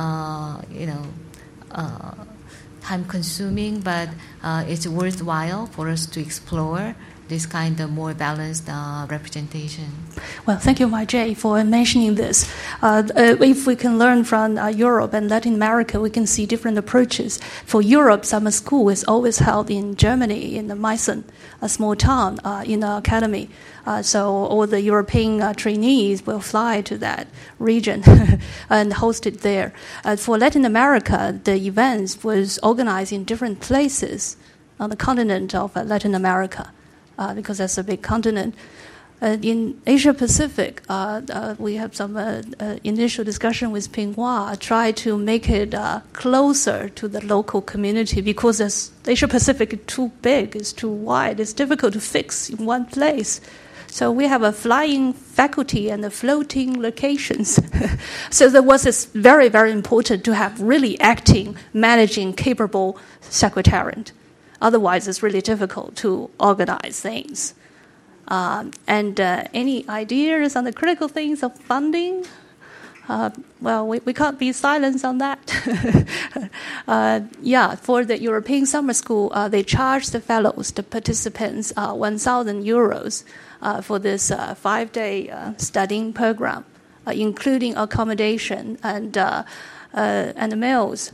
uh, you know, uh, time consuming, but uh, it's worthwhile for us to explore this kind of more balanced uh, representation. Well, thank you, Y J, for mentioning this. Uh, uh, if we can learn from uh, Europe and Latin America, we can see different approaches. For Europe, summer school is always held in Germany, in Meissen, a small town, uh, in an academy. Uh, so all the European uh, trainees will fly to that region and host it there. Uh, for Latin America, the events was organized in different places on the continent of uh, Latin America. Uh, because that's a big continent. Uh, in Asia Pacific, uh, uh, we have some uh, uh, initial discussion with Pinghua, try to make it uh, closer to the local community, because as Asia Pacific is too big, it's too wide, it's difficult to fix in one place. So we have a flying faculty and the floating locations. So that was it's very, very important to have really acting, managing, capable secretariat. Otherwise, it's really difficult to organize things. Um, and uh, any ideas on the critical things of funding? Uh, well, we, we can't be silent on that. uh, yeah, for the European summer school, uh, they charge the fellows, the participants, uh, one thousand euros uh, for this uh, five-day uh, studying program, uh, including accommodation and uh, uh, and meals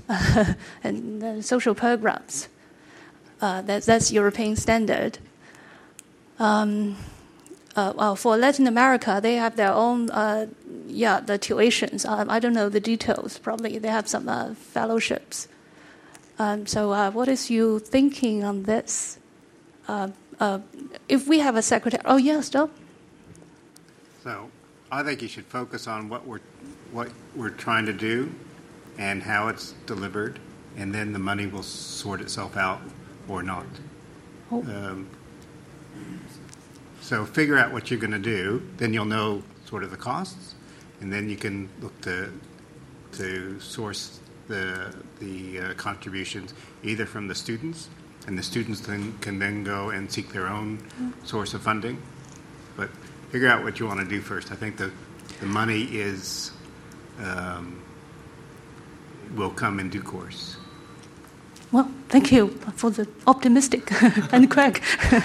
and uh, social programs. Uh, that, that's European standard. Um, uh, well, for Latin America, they have their own, uh, yeah, the tuitions. Um, I don't know the details. Probably they have some uh, fellowships. Um, so, uh, what is you thinking on this? Uh, uh, if we have a secretary, oh yes, Stop. So, I think you should focus on what we're what we're trying to do, and how it's delivered, and then the money will sort itself out. Or not. Oh. Um, so figure out what you're going to do, then you'll know sort of the costs, and then you can look to to source the the uh, contributions either from the students, and the students then can then go and seek their own mm. source of funding. But figure out what you want to do first. I think the the money is um, will come in due course. Well, thank you for the optimistic. And Craig.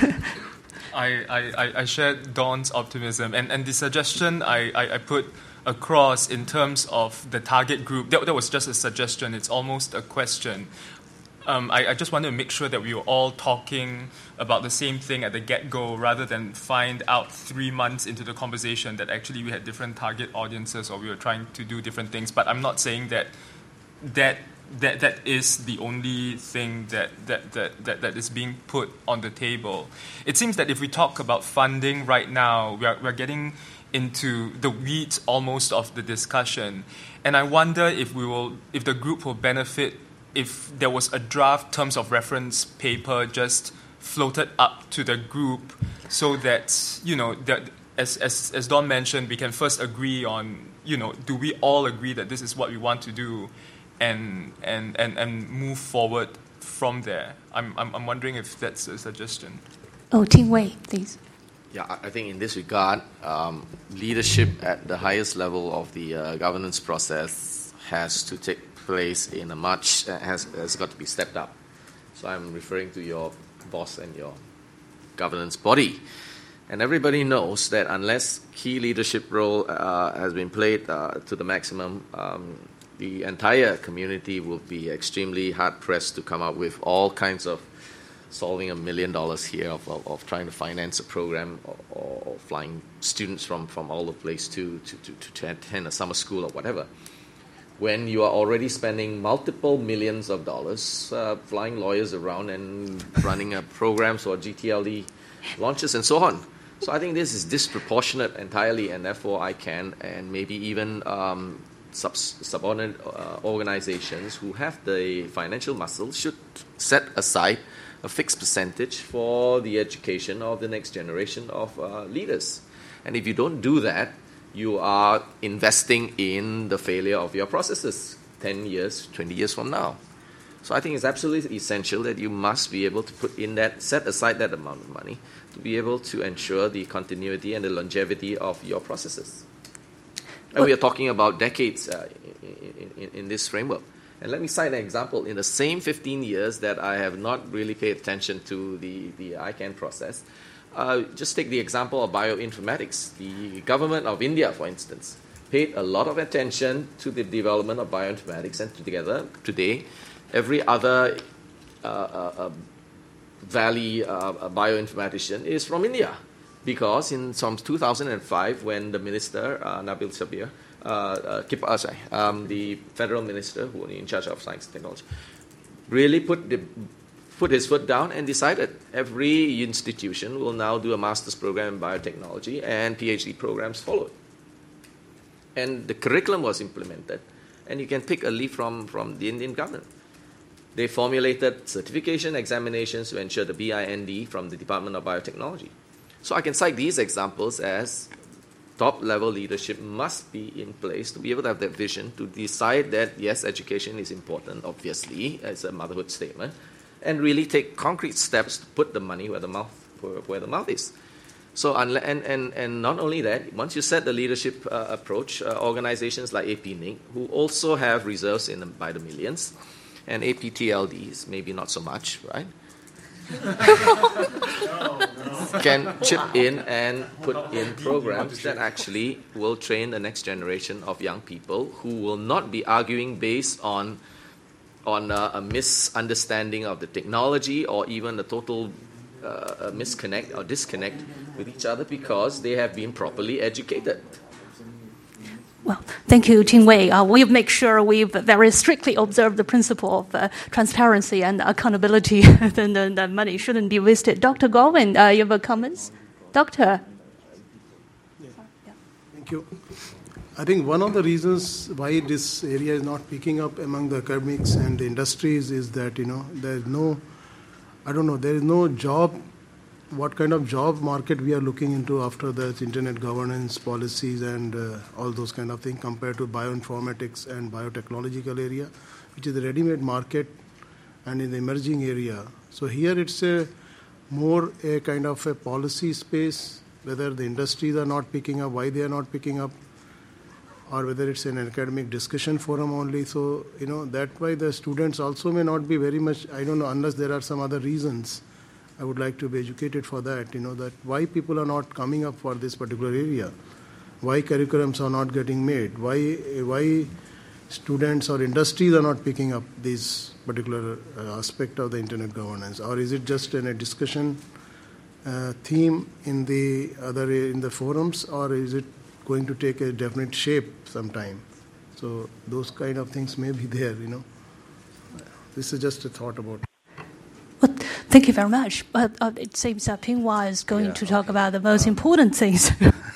I, I, I shared Dawn's optimism, and, and the suggestion I, I, I put across in terms of the target group, that, that was just a suggestion, it's almost a question. Um, I, I just wanted to make sure that we were all talking about the same thing at the get-go, rather than find out three months into the conversation that actually we had different target audiences, or we were trying to do different things. But I'm not saying that that That that is the only thing that, that, that, that, that is being put on the table. It seems that if we talk about funding right now, we are, we are getting into the weeds almost of the discussion. And I wonder if we will, if the group will benefit if there was a draft terms of reference paper just floated up to the group, so that, you know, that as as as Dawn mentioned, we can first agree on, you know, do we all agree that this is what we want to do? And, and, and, and move forward from there. I'm, I'm, I'm wondering if that's a suggestion. Oh, Ting Wei, please. Yeah, I think in this regard, um, leadership at the highest level of the uh, governance process has to take place in a much, uh, has, has got to be stepped up. So I'm referring to your boss and your governance body. And everybody knows that unless key leadership role uh, has been played uh, to the maximum, um, the entire community will be extremely hard-pressed to come up with all kinds of solving a million dollars here of, of, of trying to finance a program, or, or, or flying students from, from all the place to, to, to, to attend a summer school or whatever. when you are already spending multiple millions of dollars uh, flying lawyers around and running uh, programs for G T L D launches and so on. So I think this is disproportionate entirely, and therefore I can, and maybe even um, sub- subordinate uh, organizations who have the financial muscle should set aside a fixed percentage for the education of the next generation of uh, leaders. And if you don't do that, you are investing in the failure of your processes ten years, twenty years from now. So I think it's absolutely essential that you must be able to put in that, set aside that amount of money to be able to ensure the continuity and the longevity of your processes. And we are talking about decades uh, in, in, in this framework. And let me cite an example. In the same fifteen years that I have not really paid attention to the, the I CANN process, uh, just take the example of bioinformatics. The government of India, for instance, paid a lot of attention to the development of bioinformatics, and together, today, every other uh, uh, valley uh, bioinformatician is from India. Because in from two thousand five, when the minister, uh, Nabil Sabir, uh, uh, Kip, uh, sorry, um, the federal minister who was in charge of science and technology, really put, the, put his foot down and decided every institution will now do a master's program in biotechnology, and PhD programs followed. And the curriculum was implemented, and you can pick a leaf from, from the Indian government. They formulated certification examinations to ensure the B I N D from the Department of Biotechnology. So I can cite these examples as top-level leadership must be in place to be able to have that vision, to decide that, yes, education is important, obviously, as a motherhood statement, and really take concrete steps to put the money where the mouth, where the mouth is. So, and, and, and not only that, once you set the leadership uh, approach, uh, organizations like A P N I C, who also have reserves in the, by the millions, and A P T L Ds, maybe not so much, right? can chip in and put in programs that actually will train the next generation of young people who will not be arguing based on on a, a misunderstanding of the technology or even a total uh, a misconnect or disconnect with each other because they have been properly educated. Well, thank you, Ting Wei. Uh, we'll make sure we very strictly observe the principle of uh, transparency and accountability. Then the, the money shouldn't be wasted. Doctor Gorwin, uh, you have comments? Doctor? Yeah. Thank you. I think one of the reasons why this area is not picking up among the academics and the industries is that, you know, there is no, I don't know, there is no job, what kind of job market we are looking into after the internet governance policies and uh, all those kind of things compared to bioinformatics and biotechnological area, which is the ready-made market and in the emerging area. So here it's a more a kind of a policy space, whether the industries are not picking up, why they are not picking up, or whether it's an academic discussion forum only. So, you know, that's why the students also may not be very much, I don't know, unless there are some other reasons. I would like to be educated for that, you know, that why people are not coming up for this particular area, why curriculums are not getting made, why why students or industries are not picking up this particular uh, aspect of the internet governance, or is it just in a discussion uh, theme in the other in the forums, or is it going to take a definite shape sometime? So those kind of things may be there, you know. This is just a thought about it. Well, thank you very much. But uh, it seems that Ping Hua is going yeah, to talk okay. about the most important things.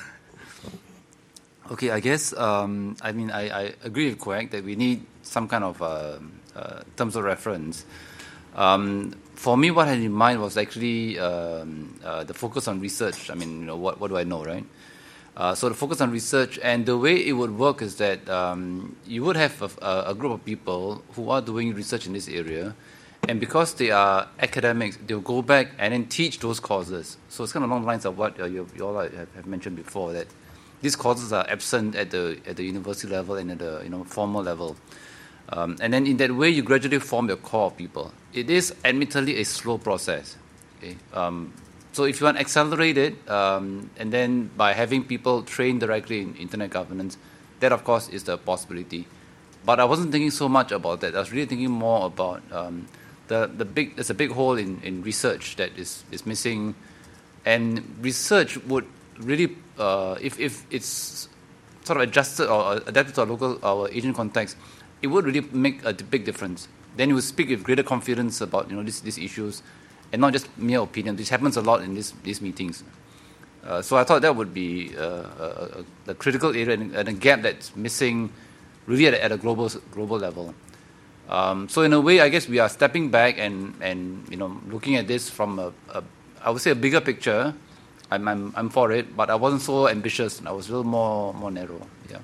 Okay, I guess, um, I mean, I, I agree with Quek that we need some kind of uh, uh, terms of reference. Um, for me, what I had in mind was actually um, uh, the focus on research. I mean, you know, what, what do I know, right? Uh, so the focus on research, and the way it would work is that um, you would have a, a group of people who are doing research in this area, and because they are academics, they'll go back and then teach those courses. So it's kind of along the lines of what uh, you, you all have, have mentioned before, that these courses are absent at the at the university level and at the you know formal level. Um, and then in that way, you gradually form your core of people. It is admittedly a slow process. Okay? Um, so if you want to accelerate it, um, and then by having people trained directly in internet governance, that of course is the possibility. But I wasn't thinking so much about that. I was really thinking more about um, the the big. There's a big hole in, in research that is, is missing, and research would really, uh, if if it's sort of adjusted or adapted to our local, our Asian context, it would really make a big difference. Then you would speak with greater confidence about, you know, these, these issues, and not just mere opinion. This happens a lot in this, these meetings. Uh, so I thought that would be uh, a, a, a critical area and, and a gap that's missing really at a, at a global global level. Um, so in a way, I guess we are stepping back and, and you know, looking at this from a, a I would say a bigger picture. I'm, I'm I'm for it, but I wasn't so ambitious. I was a little more more narrow. Yeah.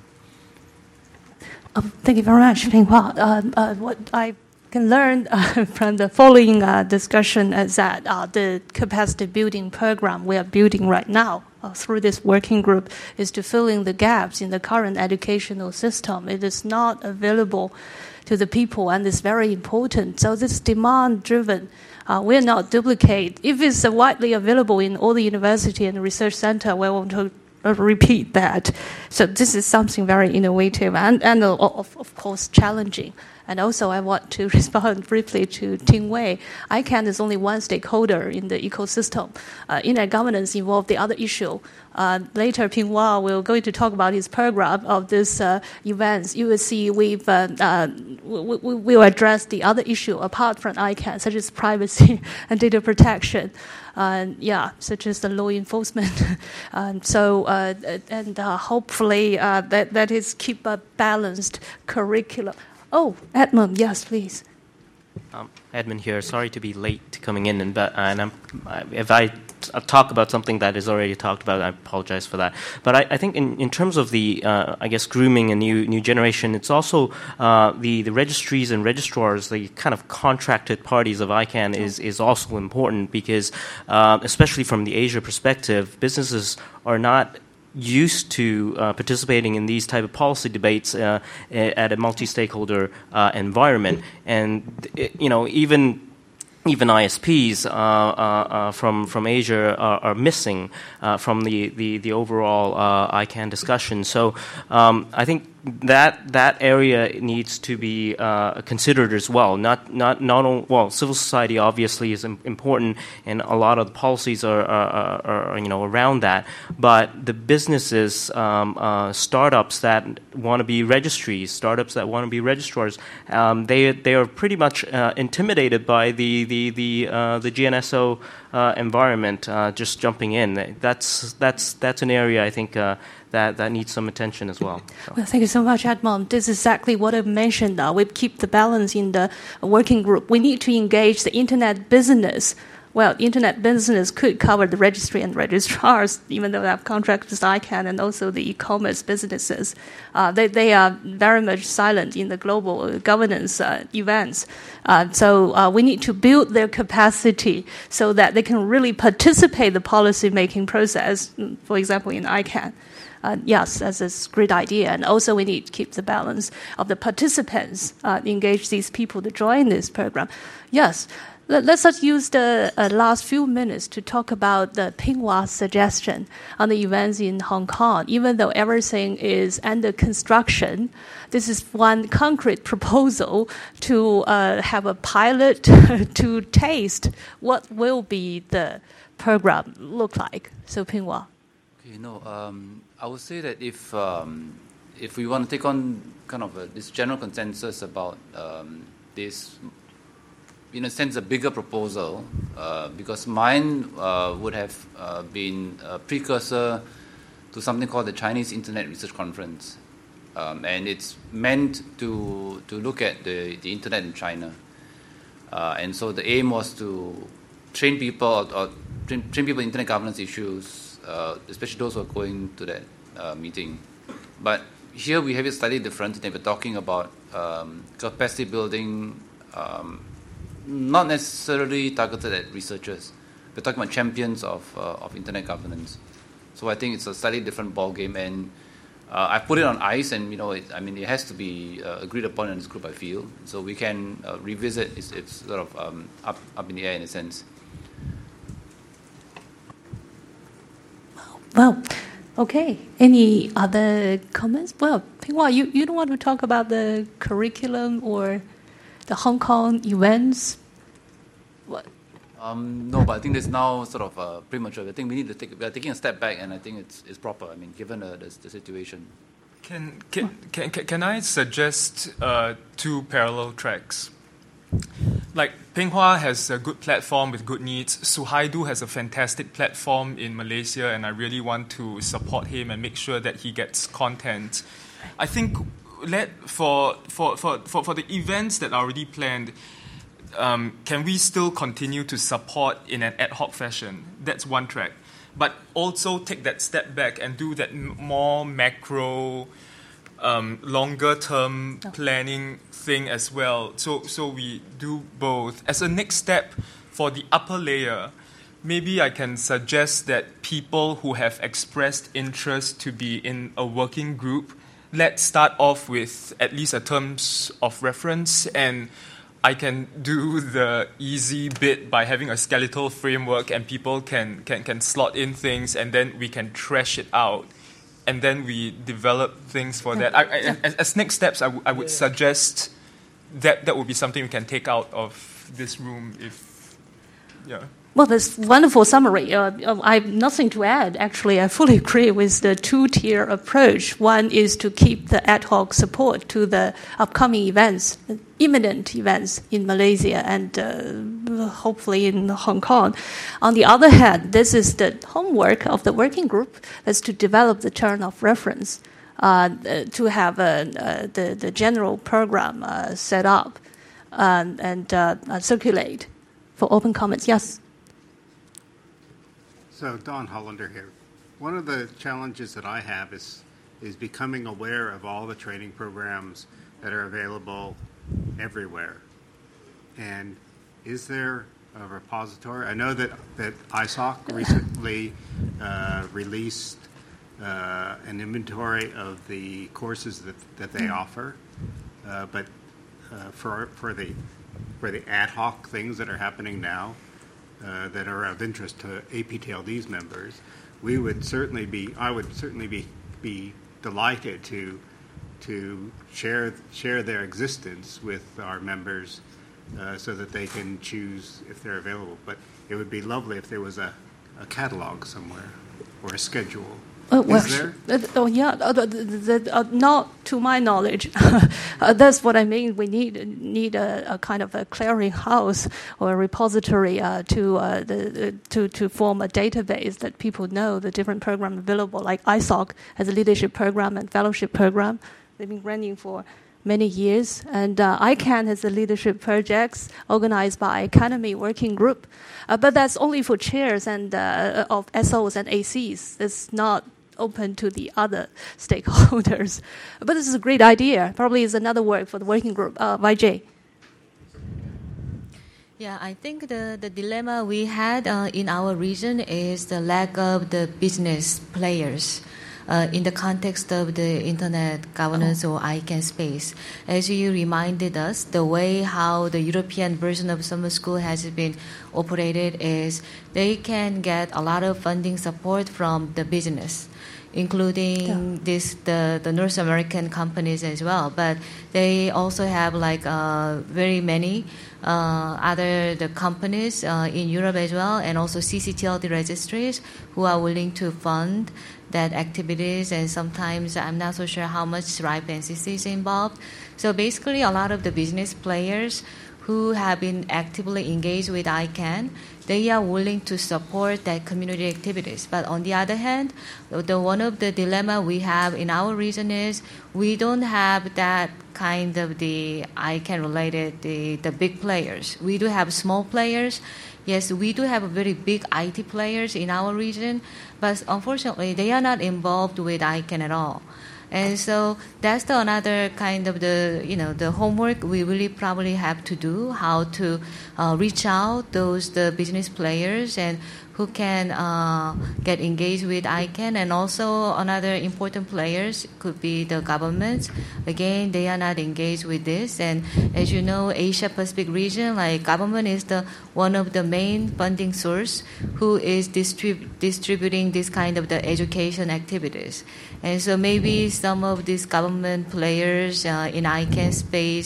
Um, thank you very much, Ping Hua. Uh, uh, what I can learn uh, from the following uh, discussion is that uh, the capacity building program we are building right now uh, through this working group is to fill in the gaps in the current educational system. It is not available to the people, and it's very important. So this demand-driven, uh, will not duplicate. If it's uh, widely available in all the university and research center, we want to uh, repeat that. So this is something very innovative and, and uh, of, of course, challenging. And also, I want to respond briefly to Ting Wei. I CANN is only one stakeholder in the ecosystem. Uh, internet governance involved the other issue. Uh, later, Ping Hua will go to talk about his program of these uh, events. You will see we've uh, uh, we, we will address the other issue apart from I CANN, such as privacy and data protection. Uh, yeah, such as the law enforcement. um, so, uh, and uh, hopefully uh, that that is keep a balanced curriculum. Oh, Edmund, yes, please. Um, Edmund here. Sorry to be late coming in, and but and I'm, if I talk about something that is already talked about, I apologize for that. But I, I think in, in terms of the, uh, I guess, grooming a new new generation, it's also uh, the the registries and registrars, the kind of contracted parties of I CANN is is also important because, uh, especially from the Asia perspective, businesses are not used to uh, participating in these type of policy debates uh, at a multi-stakeholder uh, environment, and you know even even I S Ps uh, uh, uh, from from Asia are, are missing uh, from the the, the overall uh, I CANN discussion. So um, I think that that area needs to be uh, considered as well. Not not not only, well, civil society obviously is important, and a lot of the policies are, are, are, are you know around that. But the businesses, um, uh, startups that want to be registries, startups that want to be registrars, um, they they are pretty much uh, intimidated by the the the uh, the G N S O uh, environment. Uh, just jumping in, that's that's that's an area I think. Uh, That, that needs some attention as well. So. Well, thank you so much, Edmond. This is exactly what I mentioned. Uh, we keep the balance in the working group. We need to engage the internet business. Well, internet business could cover the registry and registrars, even though they have contracts with I CANN, and also the e-commerce businesses. Uh, they, they are very much silent in the global governance uh, events. Uh, so uh, we need to build their capacity so that they can really participate in the policy-making process, for example, in I CANN. Uh, yes, that's a great idea. And also we need to keep the balance of the participants, uh, engage these people to join this program. Yes, Let, let's just use the uh, last few minutes to talk about the Ping Hua's suggestion on the events in Hong Kong. Even though everything is under construction, this is one concrete proposal to uh, have a pilot to taste what will be the program look like. So Ping Hua. You know, um, I would say that if um, if we want to take on kind of a, this general consensus about um, this, in a sense, a bigger proposal, uh, because mine uh, would have uh, been a precursor to something called the Chinese Internet Research Conference, um, and it's meant to to look at the, the internet in China, uh, and so the aim was to train people or, or train, train people in internet governance issues. Uh, especially those who are going to that uh, meeting. But here we have it slightly different, and we're talking about um, capacity building, um, not necessarily targeted at researchers. We're talking about champions of uh, of internet governance. So I think it's a slightly different ballgame, and uh, I put it on ice, and you know, it, I mean, it has to be uh, agreed upon in this group. I feel so we can uh, revisit. It's, it's sort of um, up up in the air in a sense. Well, okay. Any other comments? Well, Ping Hua, you, you don't want to talk about the curriculum or the Hong Kong events? What? Um, no, but I think there's now sort of uh, premature. I think we need to take. We are taking a step back, and I think it's it's proper. I mean, given the, the, the situation. Can can can, can I suggest uh, two parallel tracks? Like Peng Hoa has a good platform with good needs. Suhaidu has a fantastic platform in Malaysia, and I really want to support him and make sure that he gets content. I think let for for for for, for the events that are already planned. Um, can we still continue to support in an ad hoc fashion? That's one track. But also take that step back and do that m- more macro, um, longer-term planning thing as well. So, so we do both. As a next step for the upper layer, maybe I can suggest that people who have expressed interest to be in a working group, let's start off with at least a terms of reference, and I can do the easy bit by having a skeletal framework, and people can, can, can slot in things, and then we can trash it out, and then we develop things for that. I, I, as, as next steps, I, w- I would suggest that that would be something we can take out of this room if, yeah. Well, that's wonderful summary. Uh, I have nothing to add. Actually, I fully agree with the two-tier approach. One is to keep the ad hoc support to the upcoming events, imminent events in Malaysia and uh, hopefully in Hong Kong. On the other hand, this is the homework of the working group, that's to develop the turn of reference, uh, to have uh, uh, the, the general program uh, set up um, and uh, uh, circulate for open comments. Yes? So, Don Hollander here. One of the challenges that I have is is becoming aware of all the training programs that are available everywhere. And is there a repository? I know that, that I S O C recently uh, released uh, an inventory of the courses that, that they offer, uh, but uh, for for the for the ad hoc things that are happening now, Uh, that are of interest to A P T L D's members, we would certainly be, I would certainly be be delighted to to share share their existence with our members uh, so that they can choose if they're available. But it would be lovely if there was a, a catalog somewhere or a schedule. Uh, well, Is there? Uh, oh, yeah. Uh, the, the, the, uh, not to my knowledge. uh, that's what I mean. We need need a, a kind of a clearinghouse or a repository uh, to uh, the, to to form a database that people know the different programs available. Like I S O C has a leadership program and fellowship program. They've been running for many years, and uh, I CANN has the leadership projects organized by Academy Working Group, uh, but that's only for chairs and uh, of S Os and A Cs. It's not open to the other stakeholders. But this is a great idea. Probably is another work for the working group. Uh, Y J. Yeah, I think the, the dilemma we had uh, in our region is the lack of the business players uh, in the context of the internet governance or I CANN space. As you reminded us, the way how the European version of summer school has been operated is they can get a lot of funding support from the business, including yeah. this the, the North American companies as well. But they also have like uh, very many uh, other the companies uh, in Europe as well, and also C C T L D registries who are willing to fund that activities. And sometimes I'm not so sure how much R I P E N C C is involved. So basically, a lot of the business players who have been actively engaged with I CANN, they are willing to support that community activities. But on the other hand, the one of the dilemma we have in our region is we don't have that kind of the I CANN related the, the big players. We do have small players. Yes, we do have very big I T players in our region, but unfortunately they are not involved with I CANN at all. And so that's the another kind of the, you know, the homework we really probably have to do, how to uh, reach out those the business players and who can uh, get engaged with I CANN. And also another important players could be the governments. Again, they are not engaged with this. And as you know, Asia Pacific region, like government is the one of the main funding source who is distrib- distributing this kind of the education activities. And so maybe some of these government players uh, in I CANN space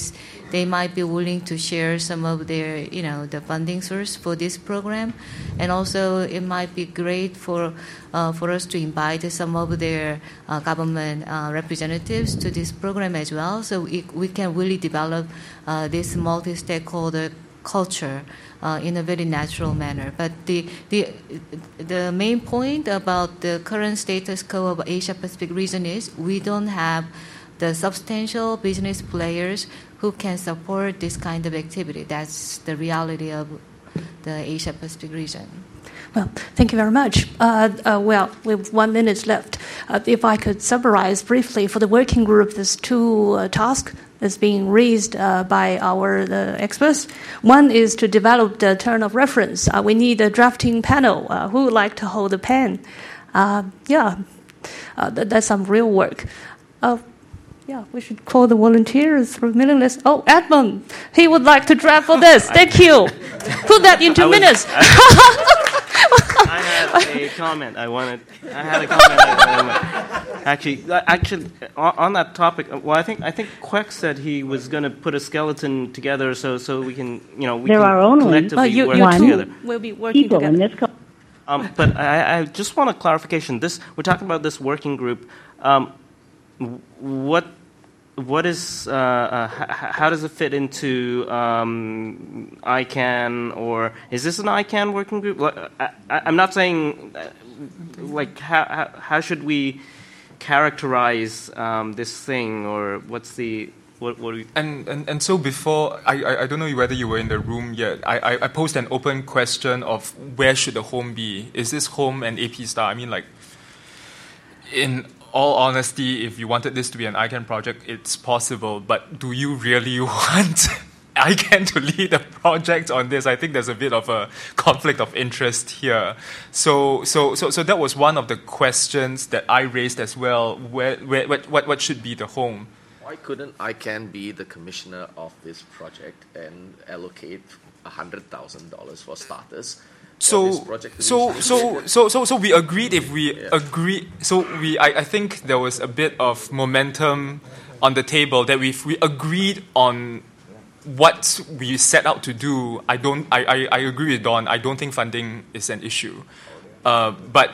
they might be willing to share some of their, you know, the funding source for this program. And also it might be great for uh, for us to invite some of their uh, government uh, representatives to this program as well, so we, we can really develop uh, this multi-stakeholder culture uh, in a very natural manner. But the, the the main point about the current status quo of Asia Pacific region is we don't have the substantial business players who can support this kind of activity. That's the reality of the Asia Pacific region. Well, thank you very much. Uh, uh, well, with one minute left, uh, if I could summarize briefly for the working group, there's two uh, tasks that's being raised uh, by our uh, experts. One is to develop the turn of reference. Uh, we need a drafting panel. Uh, who would like to hold the pen? Uh, yeah, uh, th- that's some real work. Uh, Yeah, we should call the volunteers for meaningless. Oh, Edmund, he would like to draft for this. Thank you. Put that into was, minutes. I, I had a comment. I wanted. I had a comment. I wanted, actually, actually, on, on that topic. Well, I think I think Quek said he was going to put a skeleton together, so so we can, you know, we there can are only collectively you, work you together. We'll be working people together. in this. Co- um, but I, I just want a clarification. This we're talking about this working group. Um, what what is uh, uh, h- how does it fit into um, I CAN, or is this an I CAN working group? I, I, I'm not saying uh, like how, how how should we characterize um, this thing, or what's the what what? Are we and, and and so before I, I I don't know whether you were in the room yet. I, I I posed an open question of where should the home be? Is this home an A P Star? I mean, like in all honesty, if you wanted this to be an I CAN project, it's possible. But do you really want I CAN to lead a project on this? I think there's a bit of a conflict of interest here. So, so, so, so that was one of the questions that I raised as well. Where, where, what, what should be the home? Why couldn't I CAN be the commissioner of this project and allocate one hundred thousand dollars for starters? So, so, so, so, so, so we agreed. If we yeah. agree, so we, I, I think there was a bit of momentum on the table that we, we agreed on what we set out to do. I don't, I, I, I agree with Don. I don't think funding is an issue, uh, but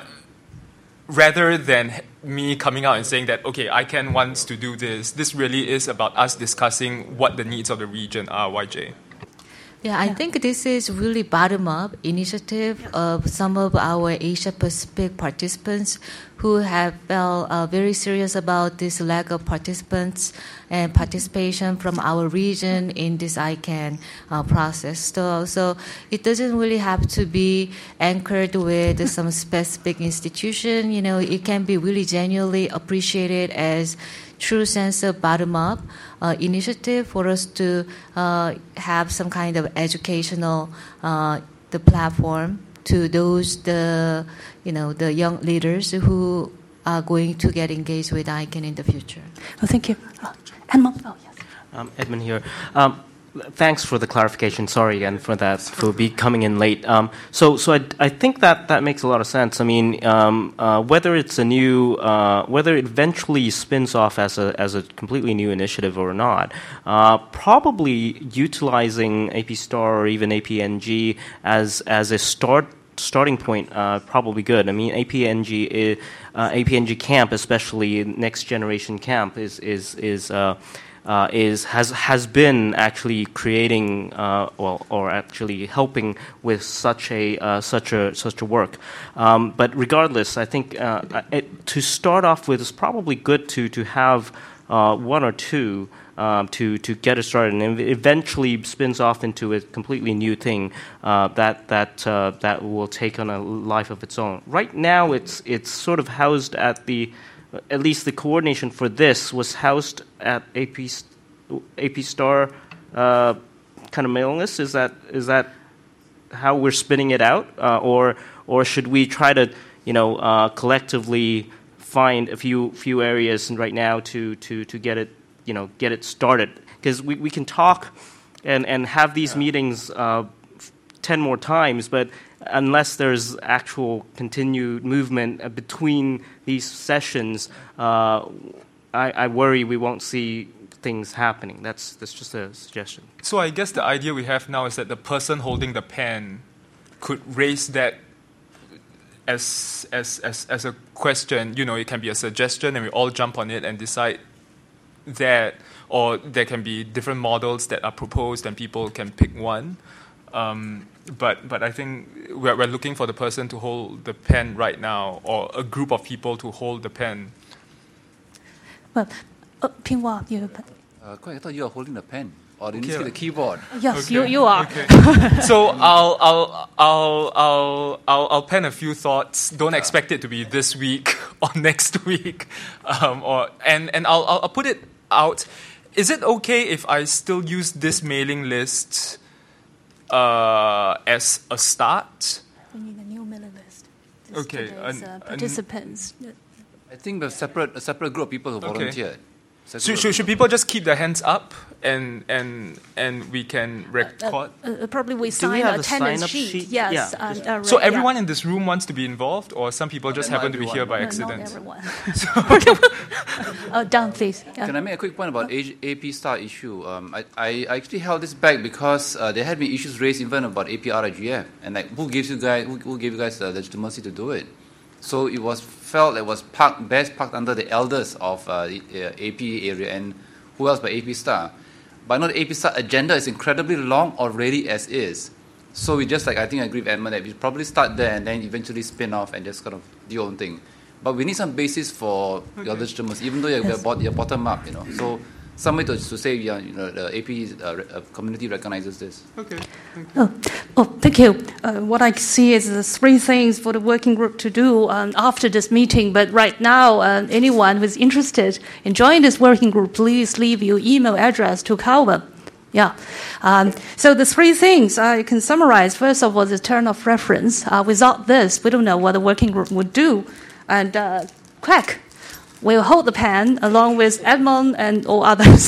rather than me coming out and saying that okay, I CAN wants to do this, this really is about us discussing what the needs of the region are. Y J. Yeah, I think this is really bottom-up initiative of some of our Asia-Pacific participants who have felt uh, very serious about this lack of participants and participation from our region in this I CAN uh, process. So, so it doesn't really have to be anchored with some specific institution. You know, it can be really genuinely appreciated as true sense of bottom-up uh, initiative for us to uh, have some kind of educational uh, the platform to those the you know the young leaders who are going to get engaged with I CAN in the future. Oh, thank you. Uh, Edmund. Oh, yes. Um, Edmund here. Um, Thanks for the clarification. Sorry again for that, for be coming in late. Um, so, so I, I think that that makes a lot of sense. I mean, um, uh, whether it's a new, uh, whether it eventually spins off as a as a completely new initiative or not, uh, probably utilizing A P Star or even A P N G as as a start. starting point, uh, probably good. I mean, A P N G, is, uh, A P N G Camp, especially Next Generation Camp, is is is uh, uh, is has has been actually creating, uh, well, or actually helping with such a uh, such a such a work. Um, but regardless, I think uh, it, to start off with, it's probably good to to have uh, one or two. Um, to to get it started, and it eventually spins off into a completely new thing uh, that that uh, that will take on a life of its own. Right now, it's it's sort of housed at the, at least the coordination for this was housed at A P A P Star uh, kind of mailing list. Is that is that how we're spinning it out, uh, or or should we try to you know uh, collectively find a few few areas right now to to to get it. you know, get it started. Because we, we can talk and, and have these yeah. meetings uh, ten more times, but unless there's actual continued movement between these sessions, uh, I, I worry we won't see things happening. That's that's just a suggestion. So I guess the idea we have now is that the person holding the pen could raise that as as as as a question. You know, it can be a suggestion, and we all jump on it and decide that. Or there can be different models that are proposed, and people can pick one. Um, but but I think we're, we're looking for the person to hold the pen right now, or a group of people to hold the pen. Well, uh, Ping-Hua, you. Uh, I thought you were holding the pen, or did you Okay. see the keyboard? Yes, Okay. you you are. Okay. So I'll I'll I'll I'll I'll I'll pen a few thoughts. Don't expect it to be this week or next week, um, or and and I'll I'll, I'll put it out. Is it okay if I still use this mailing list uh, as a start? We need a new mailing list. Okay, Today's, an- uh, an- participants. I think a separate a separate group of people who Okay. volunteered. So Separate should, should people just keep their hands up and and and we can record? Uh, uh, probably we Do sign we have an a attendance sign-up sheet. sheet? Yes. Yeah. and, uh, So yeah. everyone in this room wants to be involved, or some people just not happen to be here by everyone. accident? Not everyone. uh, Don, please. Yeah. Can I make a quick point about A P STAR issue? Um, I, I actually held this back because uh, there had been issues raised even about A P R I G F, and like who gives you guys who, who gave you guys the legitimacy to do it? So it was felt it was parked, best parked under the elders of uh, the uh, A P area, and who else but A P STAR? But I know the A P STAR agenda is incredibly long already as is. So we just like I think I agree with Edmund that we probably start there and then eventually spin off and just kind of do your own thing. But we need some basis for Okay. your legitimacy, even though you're, Yes. you're bottom up, you know. So some way to, to say, yeah, you know, the A P uh, re- uh, community recognizes this. Okay. Oh, oh, thank you. Uh, what I see is the three things for the working group to do um, after this meeting. But right now, uh, anyone who's interested in joining this working group, please leave your email address to Calvin. Yeah. Um, so the three things I can summarize. First of all, the term of reference. Uh, without this, we don't know what the working group would do. And uh, Quack will hold the pen along with Edmund and all others.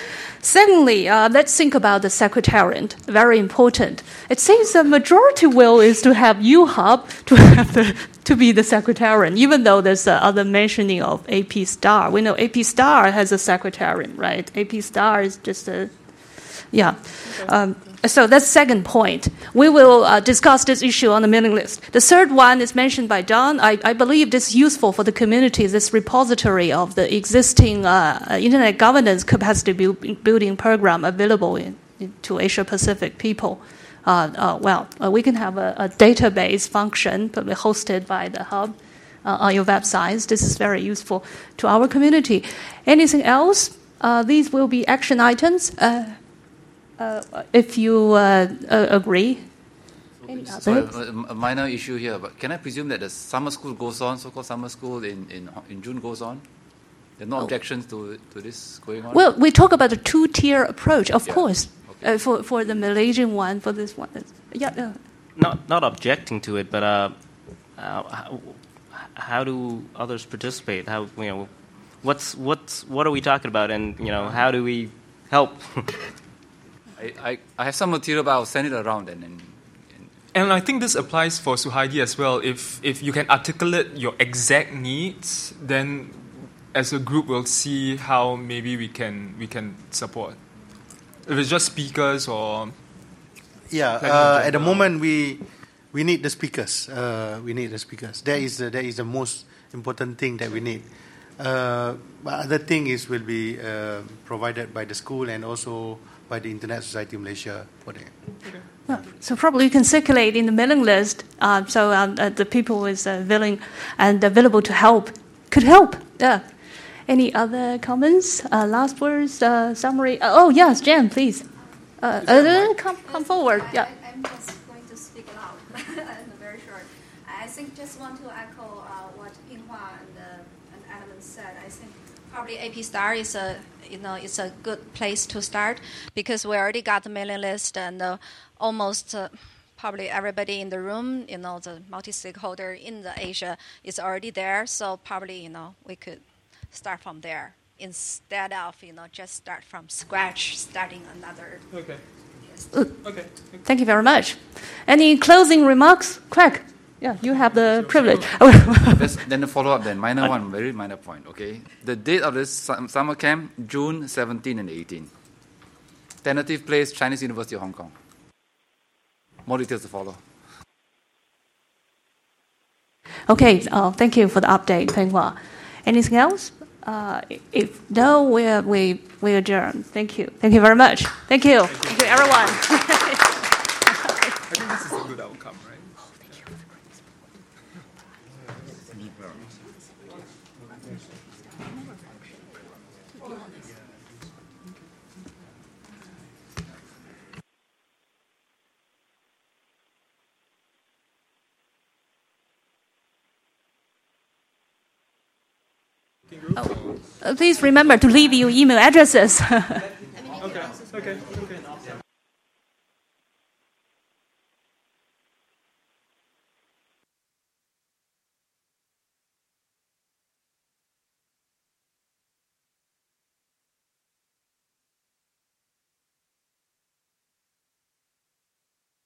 Secondly, uh, let's think about the secretariat. Very important. It seems the majority will is to have U-Hub to have the, to be the secretariat, even though there's uh, other mentioning of A P STAR. We know A P STAR has a secretariat, right? A P STAR is just a yeah. Um, so that's the second point. We will uh, discuss this issue on the mailing list. The third one is mentioned by Don. I, I believe this is useful for the community, this repository of the existing uh, internet governance capacity build, building program available in, in, to Asia-Pacific people. Uh, uh, well, uh, we can have a, a database function probably hosted by the hub uh, on your websites. This is very useful to our community. Anything else? Uh, these will be action items. Uh, Uh, if you uh, uh, agree. Any So others? a, a minor issue here, but can I presume that the summer school goes on, so-called summer school in, in, in June goes on? There are no Oh. objections to, to this going on? Well, we talk about the two-tier approach, of Yeah. course, uh, for, for the Malaysian one, for this one. Yeah, uh, Not not objecting to it, but uh, uh, how, how do others participate? How you know, what's what's what are we talking about, and you know, how do we help? I, I, I have some material, but I'll send it around and then. And I think this applies for Suhaidi as well. If if you can articulate your exact needs, then as a group we'll see how maybe we can we can support. If it's just speakers or Yeah, Like uh, in at the general. moment we we need the speakers. Uh, we need the speakers. That is the, that is the most important thing that we need. Uh, but other thing is will be uh, provided by the school and also by the Internet Society of Malaysia for them. well, so probably you can circulate in the mailing list, uh, so um, uh, the people is uh, willing and available to help could help. Yeah. Any other comments? Uh, last words? Uh, summary? Uh, oh yes, Jen, please. Uh, uh, come come forward. Yeah. I, I'm just going to speak loud and very short. I think just want to echo uh, what Ping-Hua and, uh, and Adam said. I think probably A P STAR is a you know it's a good place to start because we already got the mailing list and uh, almost uh, probably everybody in the room, you know, the multi-stakeholder in the Asia is already there. So probably you know we could start from there instead of you know just start from scratch, starting another. Okay. Uh, Okay. Thank you very much. Any closing remarks? Craig? Yeah, you have the privilege. Then the follow-up then, minor one, very minor point, okay? The date of this summer camp, June seventeenth and eighteenth. Tentative place, Chinese University of Hong Kong. More details to follow. Okay, uh, thank you for the update, Peng Hua. Anything else? Uh, if no, we we we adjourn. Thank you. Thank you very much. Thank you. Thank you, everyone. I think this is a good outcome, right? Oh, thank you. Oh, uh, please remember to leave your email addresses. Okay, okay, okay.